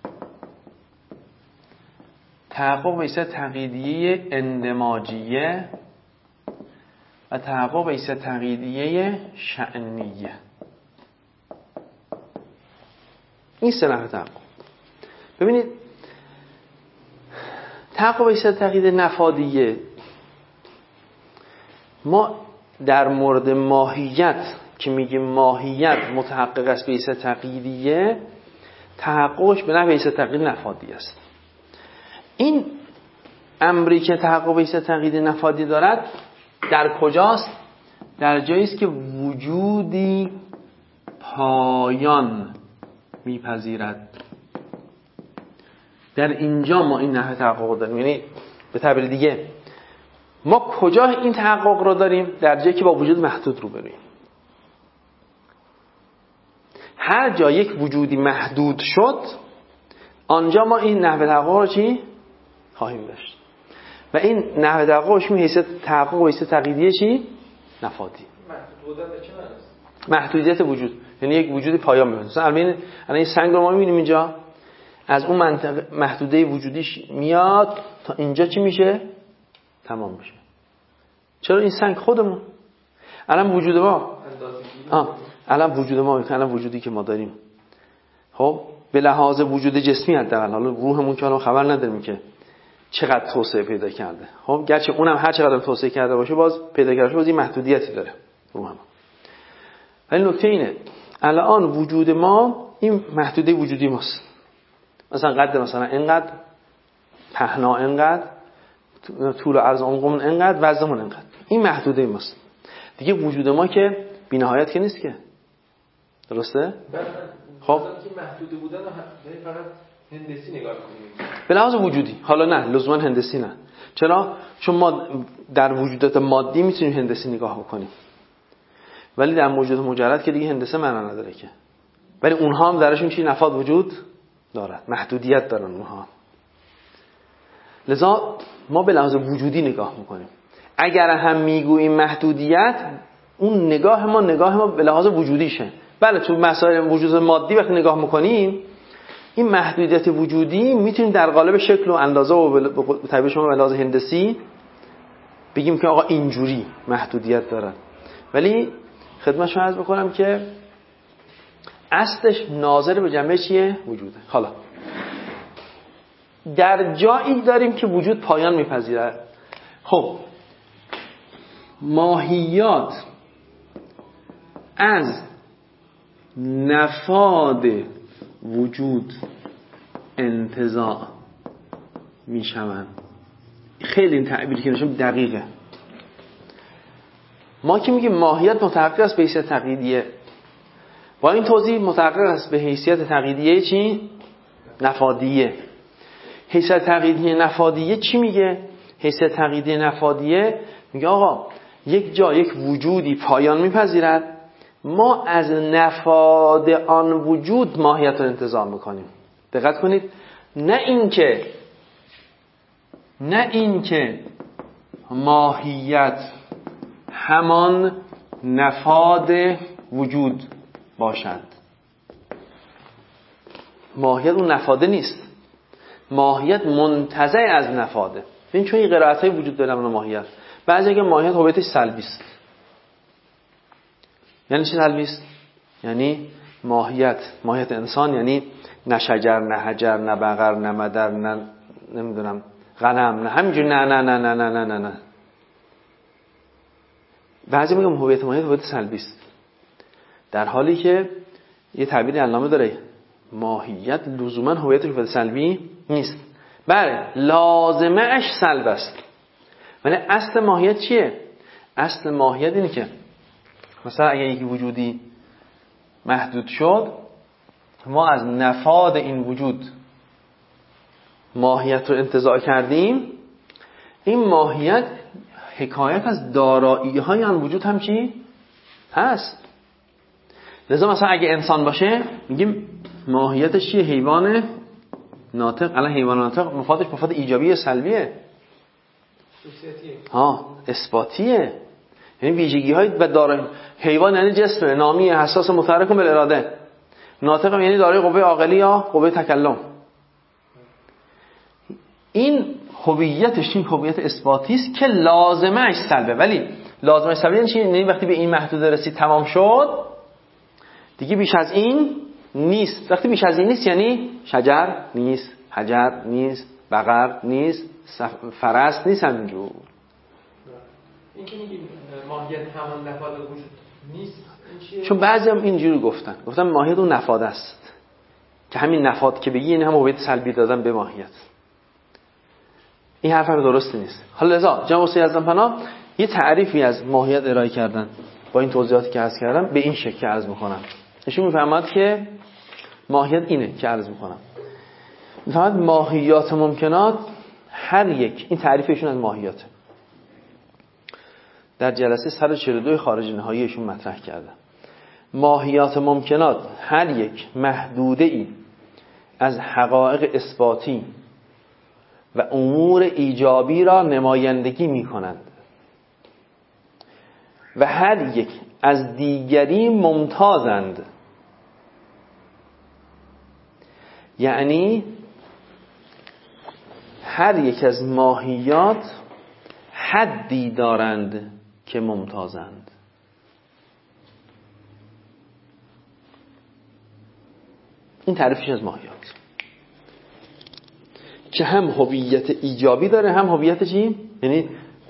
تحقق به حیثیت تقییدیه اندماجیه و تحقق به حیثیت تقییدیه شأنیه. این 3 نوع تحقق. ببینید تحقق به حیثیت تقییدی نفادیه، ما در مورد ماهیت که میگیم ماهیت متحقق است به حیثیت تقییدیه، تحققش به نحو حیثیت تقییدی نفادی است. این امری که تحقق به حیثیت تقییدی نفادی دارد در کجاست؟ در جایی است که وجودی پایان میپذیرد. در اینجا ما این نحو تحقق داریم. یعنی به تعبیر دیگه ما کجا این تحقق رو داریم؟ در جایی که با وجود محدود روبرویم. هر جا یک وجودی محدود شد آنجا ما این نحو تحقق رو چی؟ خواهیم داشت. و این نحو تحققش می حیثیت تحقق و حیثیت تقییدیه چی؟ نفادی. محدود بودن به چه معناست؟ محدودیت وجود، یعنی یک وجودی پایان می‌بینه. مثلا الان این سنگ رو ما می‌بینیم اینجا از اون منطقه محدوده وجودیش میاد تا اینجا چی میشه؟ تمام میشه. چرا این سنگ خودمون الان وجود ما الان وجودی که ما داریم خب به لحاظ وجود جسمی حداقل، حالا روحمون که الان خبر نداریم که چقدر توسعه پیدا کرده. خب گرچه اونم هر چقدر توسعه کرده باشه باز پیدا کردنش باز این محدودیتی داره روحمون. ولی نکته اینه الان وجود ما این محدوده وجودی ماست. مثلا قد مثلا اینقدر، پهنا اینقدر، طول و عرض عمقمون اینقدر، وزنمون اینقدر. این محدوده ماست. دیگه وجود ما که بی‌نهایت که نیست که. درسته؟ خب که محدود بودن یعنی فقط هندسی نگاه کنیم. به لحاظ وجودی. حالا نه لزوما هندسی نه. چرا؟ چون ما در وجودات مادی میتونیم هندسی نگاه بکنیم. ولی در موجودات مجرد که دیگه هندسه معنا نداره که. ولی اونها هم درشون چی نفاد وجود دارد، محدودیت دارن اونها. لذا ما به لحاظ وجودی نگاه میکنیم. اگر هم میگوییم محدودیت، اون نگاه ما به لحاظ وجودیشه. بله تو مسائل وجود مادی وقتی نگاه میکنیم، این محدودیت وجودی میتونیم در قالب شکل و اندازه و به تعبیر شما به لحاظ هندسی بگیم که آقا اینجوری محدودیت دارن. ولی خدمت شما عرض بکنم که اصلش ناظر به جنبه چیه؟ وجوده. حالا در جایی داریم که وجود پایان میپذیرد. خب ماهیات از نفاد وجود انتزاع میشوند. خیلی این تعبیری که نشون دقیقه. ما که میگیم ماهیت متحقق است به حیثیت تقییدیه، با این توضیح متحقق است به حیثیت تقییدیه چی؟ نفادیه. حیثیت تقییدیه نفادیه چی میگه؟ حیثیت تقییدیه نفادیه میگه آقا یک وجودی پایان میپذیرد، ما از نفاد آن وجود ماهیت رو انتزاع میکنیم. دقت کنید، نه اینکه ماهیت همان نفاد وجود باشد. ماهیت اون نفاده نیست، ماهیت منتزع از نفاده. این چون این قرائت‌های وجود داره من ماهیت. بعضی اگه ماهیت هویتش سلبی است. یعنی چی سلبی است؟ یعنی ماهیت انسان یعنی نه شجر، نه حجر، نه بقر، نه مدر، نه نمیدونم غنم، نه همینجور نه نه نه نه نه نه نه نه. بعضی میگم هویت سلبی است، در حالی که یه تعبیر علامه داره ماهیت لزوما هویت سلبی نیست. بله لازمه اش سلب است، ولی اصل ماهیت چیه؟ اصل ماهیت اینه که مثلا اگه یکی وجودی محدود شد، ما از نفاد این وجود ماهیت رو انتزاع کردیم، این ماهیت حکایت از دارایی های آن وجود هم چی؟ هست. لذا مثلا اگه انسان باشه میگیم ماهیتش چیه؟ حیوان ناطق. الان حیوان ناطق مفاد ایجابی یا سلبیه؟ اثباتیه. یعنی ویژگی های و دارای حیوان یعنی جسم نامی حساس متحرک بالاراده. ناطق یعنی دارای قوه عاقلی یا قوه تکلم. این هویتش این هویت اثباتی است که لازمش سلبه. ولی لازمش سلبه یعنی چی؟ یعنی وقتی به این محدوده رسید تمام شد دیگه بیش از این نیست. وقتی بیش از این نیست یعنی شجر نیست، حجر نیست، بقر نیست، فرس نیست. همینجور این که میگیم ماهیت همان نفاد وجود نیست، چون بعضی هم اینجوری گفتن ماهیت اون نفاد است، که همین نفاد که بگی این هم هویت سلبی دادن به ماهیت. این حرف هم درستی نیست. حالا لذا جناب استاد یزدانپناه یه تعریفی از ماهیت ارائه کردن با این توضیحاتی که عرض کردم، به این شکل عرض میکنم. ایشون میفهمد که ماهیت اینه که عرض میکنم. میفهمد ماهیات ممکنات هر یک، این تعریف ایشون از ماهیات در جلسه 142 خارج نهایی ایشون مطرح کردن. ماهیات ممکنات هر یک محدوده ای از حقایق اثباتی و امور ایجابی را نمایندگی می کنند و هر یک از دیگری ممتازند. یعنی هر یک از ماهیات حدی دارند که ممتازند. این تعریفش از ماهیات که هم هویت ایجابی داره هم هویت چی؟ یعنی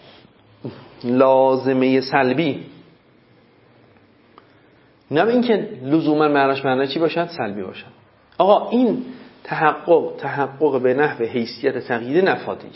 لازمه سلبی. نه اینکه لزوما معنی چی باشد؟ سلبی باشد. آقا این تحقق به نحو حیثیت تقیید نفادیه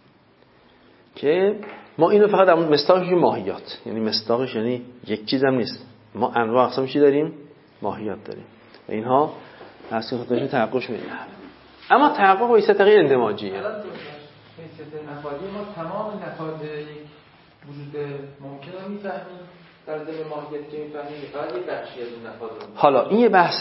که ما اینو فقط در مصداقش ماهیات، یعنی مصداقش یعنی یک چیز هم نیست، ما انواع اقسام چی داریم؟ ماهیات داریم و اینها اصل خودشون تحققش میدن. اما تحقق حیثیت تقیید اندماجیه. حیثیت نفادی ما تمام نفاد یک وجود ممکن رو میفهمیم در ضمن ماهیت که میفهمیم، فقط یک بخشی از اون نفاد رو. حالا این یه بحث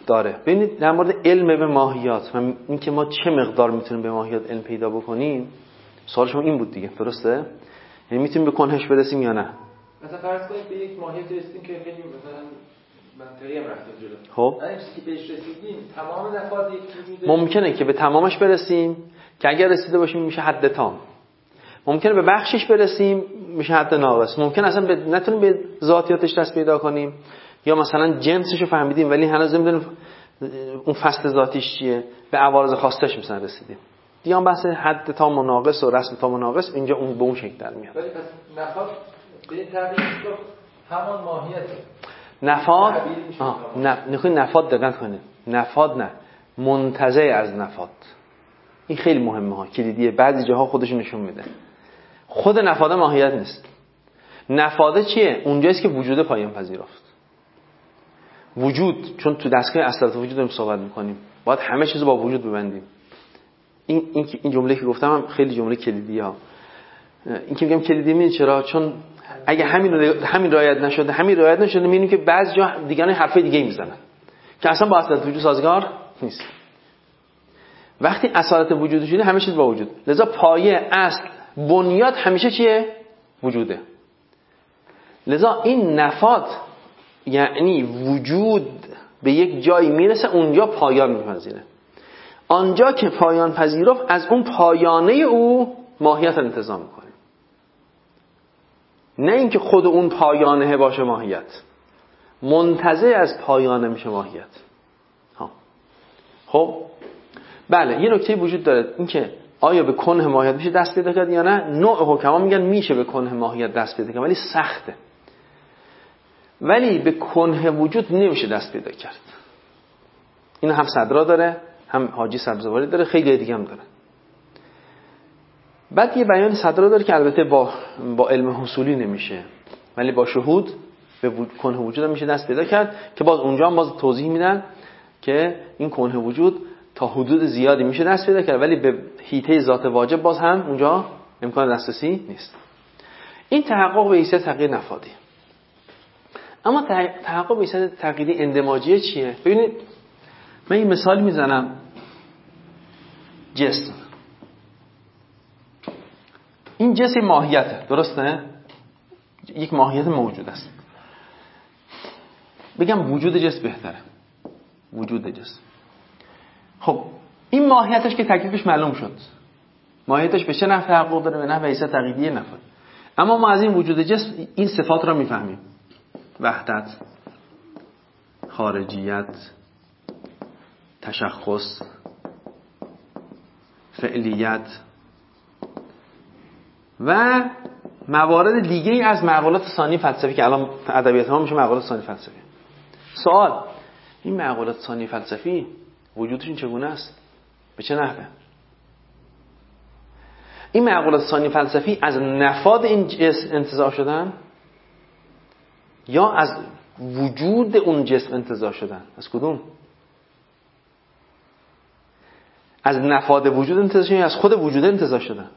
داره. ببینید در مورد علم به ماهیات و اینکه ما چه مقدار میتونیم به ماهیات علم پیدا بکنیم، سوال شما این بود دیگه، درسته؟ یعنی میتونیم به کنهش برسیم یا نه؟ مثلا فرض کنید به یک ماهیت رسیدیم که خیلی مثلا منطقی هم رفتیم جلو. خب این چیزی که بهش رسیدیم تمام نفاذ یک وجوده. ممکنه که به تمامش برسیم که اگر رسیده باشیم میشه حد تام. ممکنه به بخشش برسیم میشه حد ناقص. ممکن اصلا نتونیم به ذاتیاتش دست پیدا کنیم، یا مثلا جنسش رو فهمیدیم ولی هنوز نمیدونیم اون فصل ذاتیش چیه، به عوارض خاصش مثلا رسیدیم. دیگه هم بحث حد تام و ناقص و رسم تام و ناقص اینجا اون به اون شکل در میاد. ولی پس نفاذ به این تعبیر همان ماهیته. نفاذ نفاذ دقت کنید. نفاذ نه، منتزع از نفاذ. این خیلی مهمه ها، کلیدیه. بعضی جاها خودش نشون میده. خود نفاذ ماهیت نیست. نفاذ چیه؟ اونجاییست که وجود پایان پذیرفت. وجود، چون تو دستگاه اصالت وجود داریم صحبت میکنیم، باید همه چیزو با وجود ببندیم. این جمله که گفتم هم خیلی جمله کلیدیه ها. این که میگم کلیدی میدونید چرا؟ چون اگه همین رعایت نشده میبینیم که بعضی جا دیگران حرفای دیگه میزنن که اصلا با اصالت وجود سازگار نیست. وقتی اصالت وجود شده همه چیز با وجود، لذا پایه، اصل، بنیاد همیشه چیه؟ وجوده. لذا این نفاذ یعنی وجود به یک جایی میرسه اونجا پایان میپذیره. آنجا که پایان پذیرفت از اون پایانه او ماهیت رو انتزاع میکنه. نه اینکه خود اون پایانه باشه ماهیت، منتزع از پایانه میشه ماهیت. خب بله، یه نکته وجود داره، اینکه آیا به کنه ماهیت میشه دست پیدا کرد یا نه. نوع حکما میگن میشه به کنه ماهیت دست پیدا کرد ولی سخته. ولی به کنه وجود نمیشه دست پیدا کرد. این هم صدرا داره، هم حاجی سبزواری داره، خیلی دیگه هم داره. بعد یه بیان صدرا داره که البته با علم حصولی نمیشه، ولی با شهود به کنه وجود هم میشه دست پیدا کرد، که باز اونجا هم باز توضیح میدن که این کنه وجود تا حدود زیادی میشه دست پیدا کرد ولی به حیطه ذات واجب باز هم اونجا امکان دسترسی نیست. این تحقق به حیثیت تغییر نفاذی. اما تحقق به حیثیت تغییری اندماجیه چیه؟ ببینید من این مثال میزنم. جسم، این جسم ماهیته، درسته؟ یک ماهیت موجود است. بگم وجود جسم بهتره. وجود جسم. خب این ماهیتش که تکلیفش معلوم شد، ماهیتش به چه نحو تحقق داره؟ به نحو حیثیت تغییری نفاذ. اما ما از این وجود جسم این صفات را میفهمیم: وحدت، خارجیت، تشخص، فعلیت و موارد دیگه از معقولات ثانی فلسفی که الان ادبیات ما میشه معقولات ثانی فلسفی. سوال: این معقولات ثانی فلسفی وجودشون چگونه است؟ به چه نحوه؟ این معقولات ثانی فلسفی از نفاذ این جسم انتزاع شدن یا از وجود اون جسم انتزاع شدن؟ از کدوم؟ از نفاذ وجود انتزاع شدن یا از خود وجود انتزاع شدن؟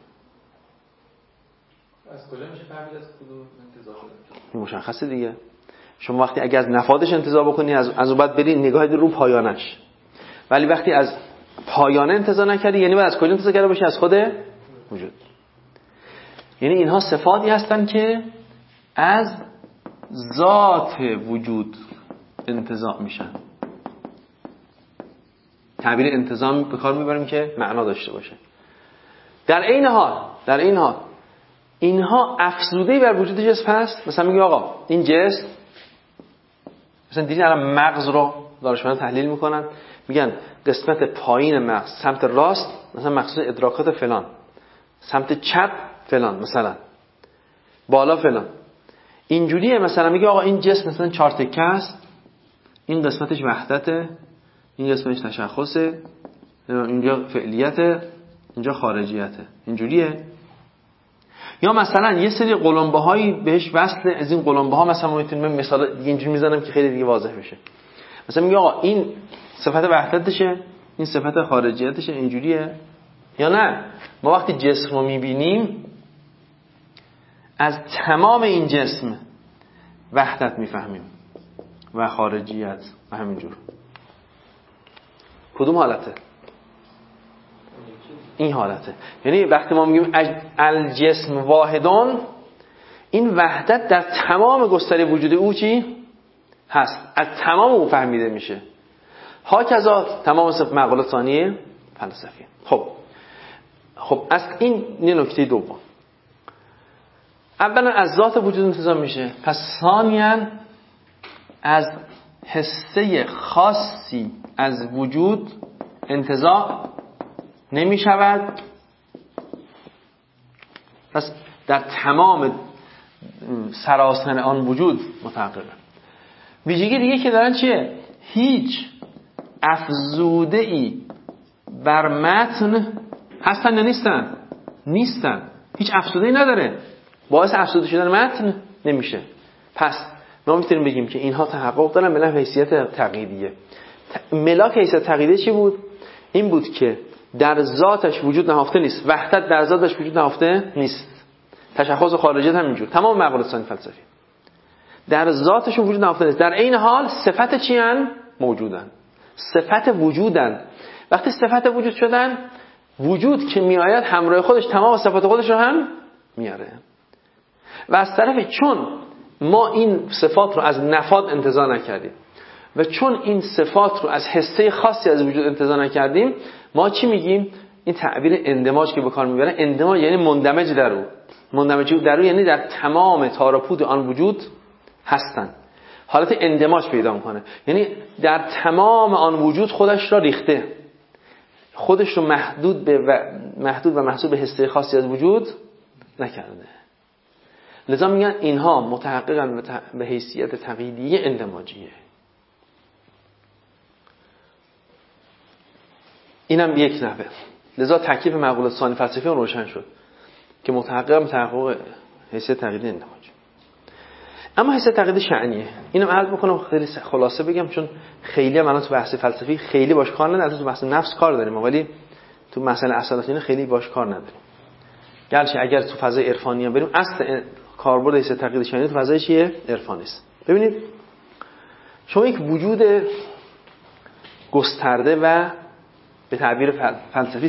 از کجا میشه فهمید از کدوم انتزاع شدن؟ این مشخصه دیگه. شما وقتی اگه از نفاذش انتزاع بکنی از اون بعد بری نگاه رو پایانش، ولی وقتی از پایانه انتزاع نکردی یعنی باید از کجا انتزاع کرده باشی؟ از خود وجود. یعنی اینها صفاتی هستن که از ذات وجود انتزاع میشن. تعبیر انتزاع به کار میبریم که معنا داشته باشه. در این حال اینها افزوده‌ای بر وجود جسم هست. مثلا میگه آقا این جسم، مثلا دیدین الان مغز رو دانشمندان تحلیل میکنن، میگن قسمت پایین مغز سمت راست مثلا مخصوص ادراکات فلان، سمت چپ فلان، مثلا بالا فلان. اینجوریه. مثلا میگه آقا این جسم مثلا 4 تکه است، این قسمتش وحدته، این قسمتش تشخصه، اینجا فعلیته، اینجا خارجیته. اینجوریه. یا مثلا یه سری قلمبه‌هایی بهش وصل، از این قلمبه‌ها مثلا میتونیم مثال دیگه اینجوری میزنم که خیلی دیگه واضح بشه. مثلا میگه آقا این صفت وحدتشه، این صفت خارجیتشه، اینجوریه. یا نه ما وقتی جسم رو میبینیم از تمام این جسم وحدت میفهمیم و خارجیت و همینجور. کدوم حالته؟ این حالته. یعنی وقتی ما میگیم الجسم واحدون، این وحدت در تمام گستره وجود او چی هست، از تمام او فهمیده میشه. هاکذا تمام مقالات ثانیه فلسفی. خب از این نکته دوم. اولا از ذات وجود انتزاع میشه، پس ثانیاً از حسه خاصی از وجود انتزاع نمی شود. پس در تمام سراسر آن وجود متحققه. ویژگی دیگه که دارن چیه؟ هیچ افزوده ای بر متن هستن یا نیستن؟ نیستن. هیچ افزوده ای نداره، باعث افزوده شدن متن نمیشه. پس ما میتونیم بگیم که اینها تحقق دارن به حیثیت تقییدیه. ملاک حیثیت تقییدیه چی بود؟ این بود که در ذاتش وجود نهفته نیست، وحدت در ذاتش وجود نهفته نیست. تشخص خارجیت هم اینجور، تمام مقالات ثانی فلسفی در ذاتش وجود نهفته نیست. در این حال صفت چی ان؟ موجودن، صفت وجودن. وقتی صفت وجود شدن، وجود که میآید همراه خودش تمام صفات خودش رو هم میاره. و از طرفی چون ما این صفات رو از نفاد انتزاع نکردیم و چون این صفات رو از حسه خاصی از وجود انتزاع نکردیم، ما چی میگیم؟ این تعبیر اندماج که به کار میبره، اندماج یعنی مندمج در او. مندمج در او یعنی در تمام تار و پود آن وجود هستن. حالت اندماج پیدا میکنه، یعنی در تمام آن وجود خودش را ریخته، خودش رو محدود و محصور به حسه خاصی از وجود نکرده. لذا میگن اینها متحققاً به حیثیت تقییدیه اندماجیه. اینم یک نحوه. لذا تکلیف مقولات ثانی فلسفی روشن شد که متحقق حیثیت تقییدی اندماجی. اما حیثیت تقییدی شأنیه. اینم عرض بکنم خیلی خلاصه بگم، چون خیلی هم تو بحث فلسفی خیلی باش کار نداریم. تو بحث نفس کار داریم ولی تو مسئله اصالت خیلی باش کار نداریم. گرچه اگر تو فضای عرفانی هم بریم، اصل کاربرد حیثیت تقییدی شأنی تو فضای چیه؟ عرفانی است. ببینید شما یک وجود گسترده و به تعبیر فلسفی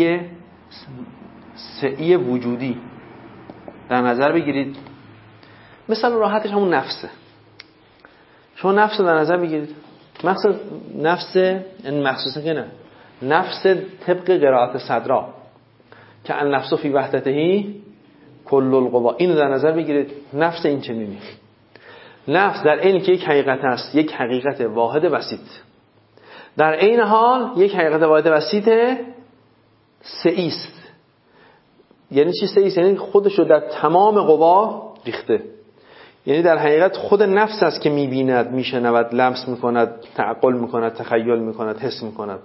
سعی وجودی در نظر بگیرید. مثلا راحتش همون نفسه. شما نفس رو در نظر بگیرید. نفس این مخصوصه که نه، نفس طبق قرائت صدرا که النفس فی وحدتهی کل القوا، اینو در نظر بگیرید. نفس این چنینی. نفس در عین که یک حقیقت است، یک حقیقت واحد بسیط، در عین حال یک حقیقت واحد بسیط سعی است. یعنی چی سعی است؟ یعنی خودش رو در تمام قوا ریخته. یعنی در حقیقت خود نفس است که می‌بیند، می‌شنود، لمس می‌کند، تعقل می‌کند، تخیل می‌کند، حس می‌کند.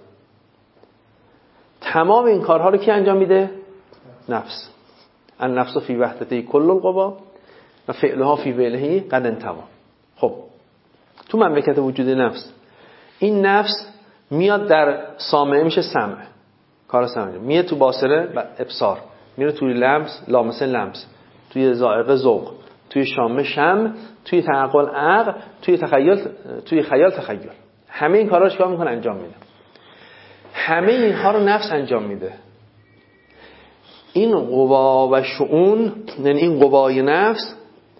تمام این کارها رو کی انجام میده؟ نفس. النفس فی وحدته کل القوا و فعلها فی فعله قد انطوى. خب تو مملکت وجود نفس، این نفس میاد در سامعه میشه سمع، کار سمع، میاد تو باصره و ابصار، میره توی لمس لامسه لمس، توی ذائقه ذوق، توی شامه شم، توی تعقل عقل، توی خیال تخیل. همه این کارا رو چیکار میکنه؟ انجام میده. همه اینها رو نفس انجام میده. این قوا و شؤون، یعنی این قوای نفس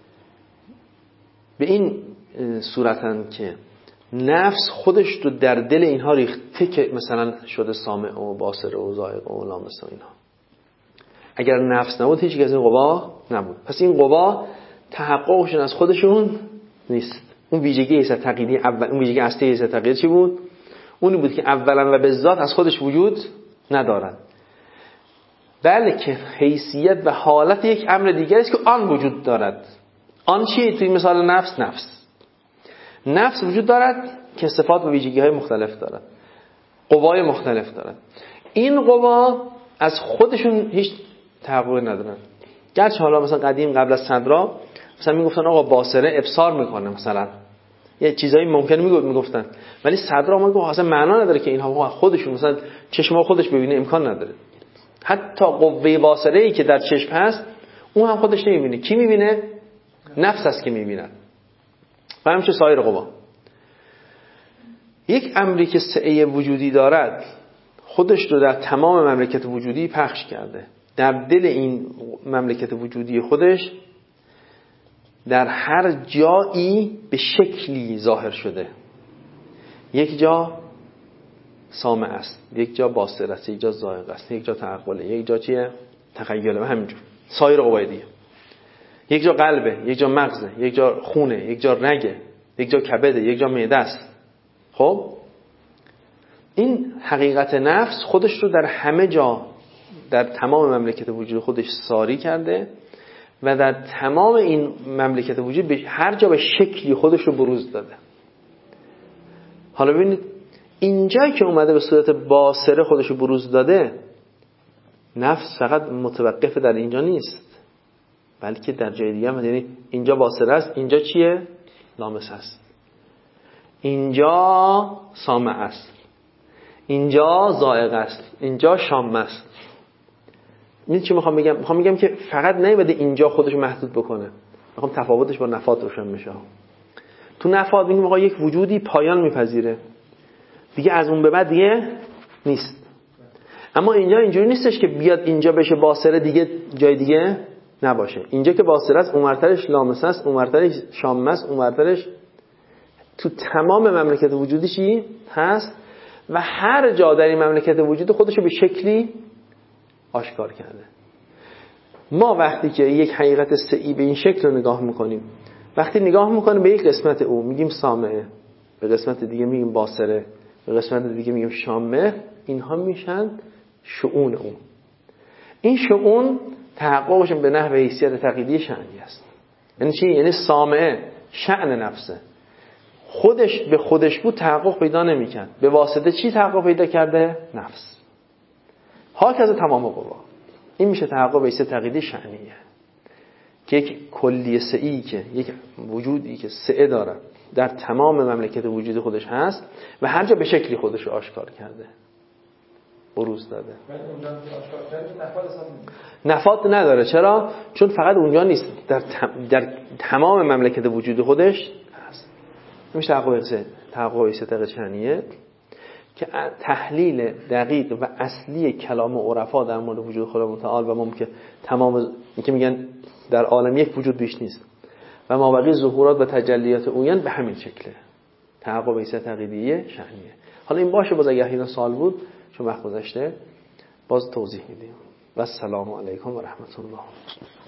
به این صورتن که نفس خودش رو در دل اینها ریخته که مثلا شده سامع و باصره و ذائقه و لامسه و اینها. اگر نفس نبود هیچ از این قوا نبود. پس این قوا تحققشون از خودشون نیست. اون ویژگی حیثیت تقییدی اول، اون ویژگی اصلی حیثیت تقییدی چی بود؟ اونی بود که اولا و به ذات از خودش وجود ندارد، بلکه حیثیت و حالت یک امر دیگری است که آن وجود دارد. آن چیه؟ توی مثال نفس وجود دارد که صفات و ویژگی‌های مختلف دارد، قوای مختلف دارد. این قوا از خودشون هیچ تحقق ندارن. گرچه حالا مثلا قدیم قبل از صدرا مثلا میگفتن آقا باصره ابصار میکنه، مثلا یه چیزایی ممکنه میگفتن، ولی صدرا ما گفت اصلا معنا نداره که اینها خودشون مثلا چشم خودش ببینه، امکان نداره. حتی قوه باصره‌ای که در چشم هست اون هم خودش نمیبینه. کی میبینه؟ نفس است که میبینه. و همچنین سایر قوا. یک امری که سعه وجودی دارد خودش رو در تمام مملکت وجودی پخش کرده. در دل این مملکت وجودی خودش در هر جایی به شکلی ظاهر شده. یک جا سامع است، یک جا باصر است، یک جا ذائق است، یک جا تعقله، یک جا چیه؟ تخیله و همینجور سایر قوای دیگه. یک جا قلبه، یک جا مغزه، یک جا خونه، یک جا رگه، یک جا کبده، یک جا معده است. خب این حقیقت نفس خودش رو در همه جا در تمام مملکت وجود خودش ساری کرده و در تمام این مملکت وجود به هر جا به شکلی خودش رو بروز داده. حالا ببینید اینجایی که اومده به صورت باصره خودش رو بروز داده، نفس فقط متوقف در اینجا نیست بلکه در جای دیگه هم. یعنی اینجا باصره است، اینجا چیه؟ لامس است، اینجا سامع است، اینجا ذائق است، اینجا شام است. این چی میخوام بگم؟ میخوام بگم که فقط نمیباید اینجا خودش محدود بکنه. میخوام تفاوتش با نفات روشن بشه. تو نفات میگیم آقا یک وجودی پایان میپذیره دیگه، از اون به بعد دیگه نیست. اما اینجا اینجوری نیستش که بیاد اینجا بشه باصره دیگه جای دیگه نباشه. اینجا که باصره است اونورترش لامس است، اونورترش شام است، اونورترش تو تمام مملکت وجودی چی هست و هر جا در این مملکت وجود خودشو به شکلی آشکار کرده. ما وقتی که یک حقیقت سعی به این شکل رو نگاه میکنیم، وقتی نگاه میکنیم به یک قسمت او میگیم سامعه، به قسمت دیگه میگیم باصره، به قسمت دیگه میگیم شامه، اینها میشن شؤون اون. این شؤون تحققش به نحو حیثیت تقییدی شأنی است. یعنی چی؟ یعنی سامعه شأن نفسه، خودش به خودش بود تحقق پیدا نمی‌کرد. به واسطه چی تحقق پیدا کرده؟ نفس. هاکذا تمام قوا. این میشه تحقق به حیثیت تقییدی شأنیه که یک کلیه سعی که یک وجودی که سعه داره در تمام مملکت وجود خودش هست و هر جا به شکلی خودش رو آشکار کرده، بروز داده. نفات نداره. چرا؟ چون فقط اونجا نیست، در تمام مملکت وجود خودش هست. میشه تحقق به حیثیت تقییدی شأنیه که تحلیل دقیق و اصلی کلام عرفا در مورد وجود خدا متعال و ممکن تمام که میگن در عالم یک وجود بیش نیست و مابقی ظهورات و تجلیات اوین به همین شکله. تحقق به حیثیت تقییدی شأنیه. حالا این باشه، باز اگه این سوال بود چون وقت گذشته باز توضیح میدیم. و السلام علیکم و رحمت الله.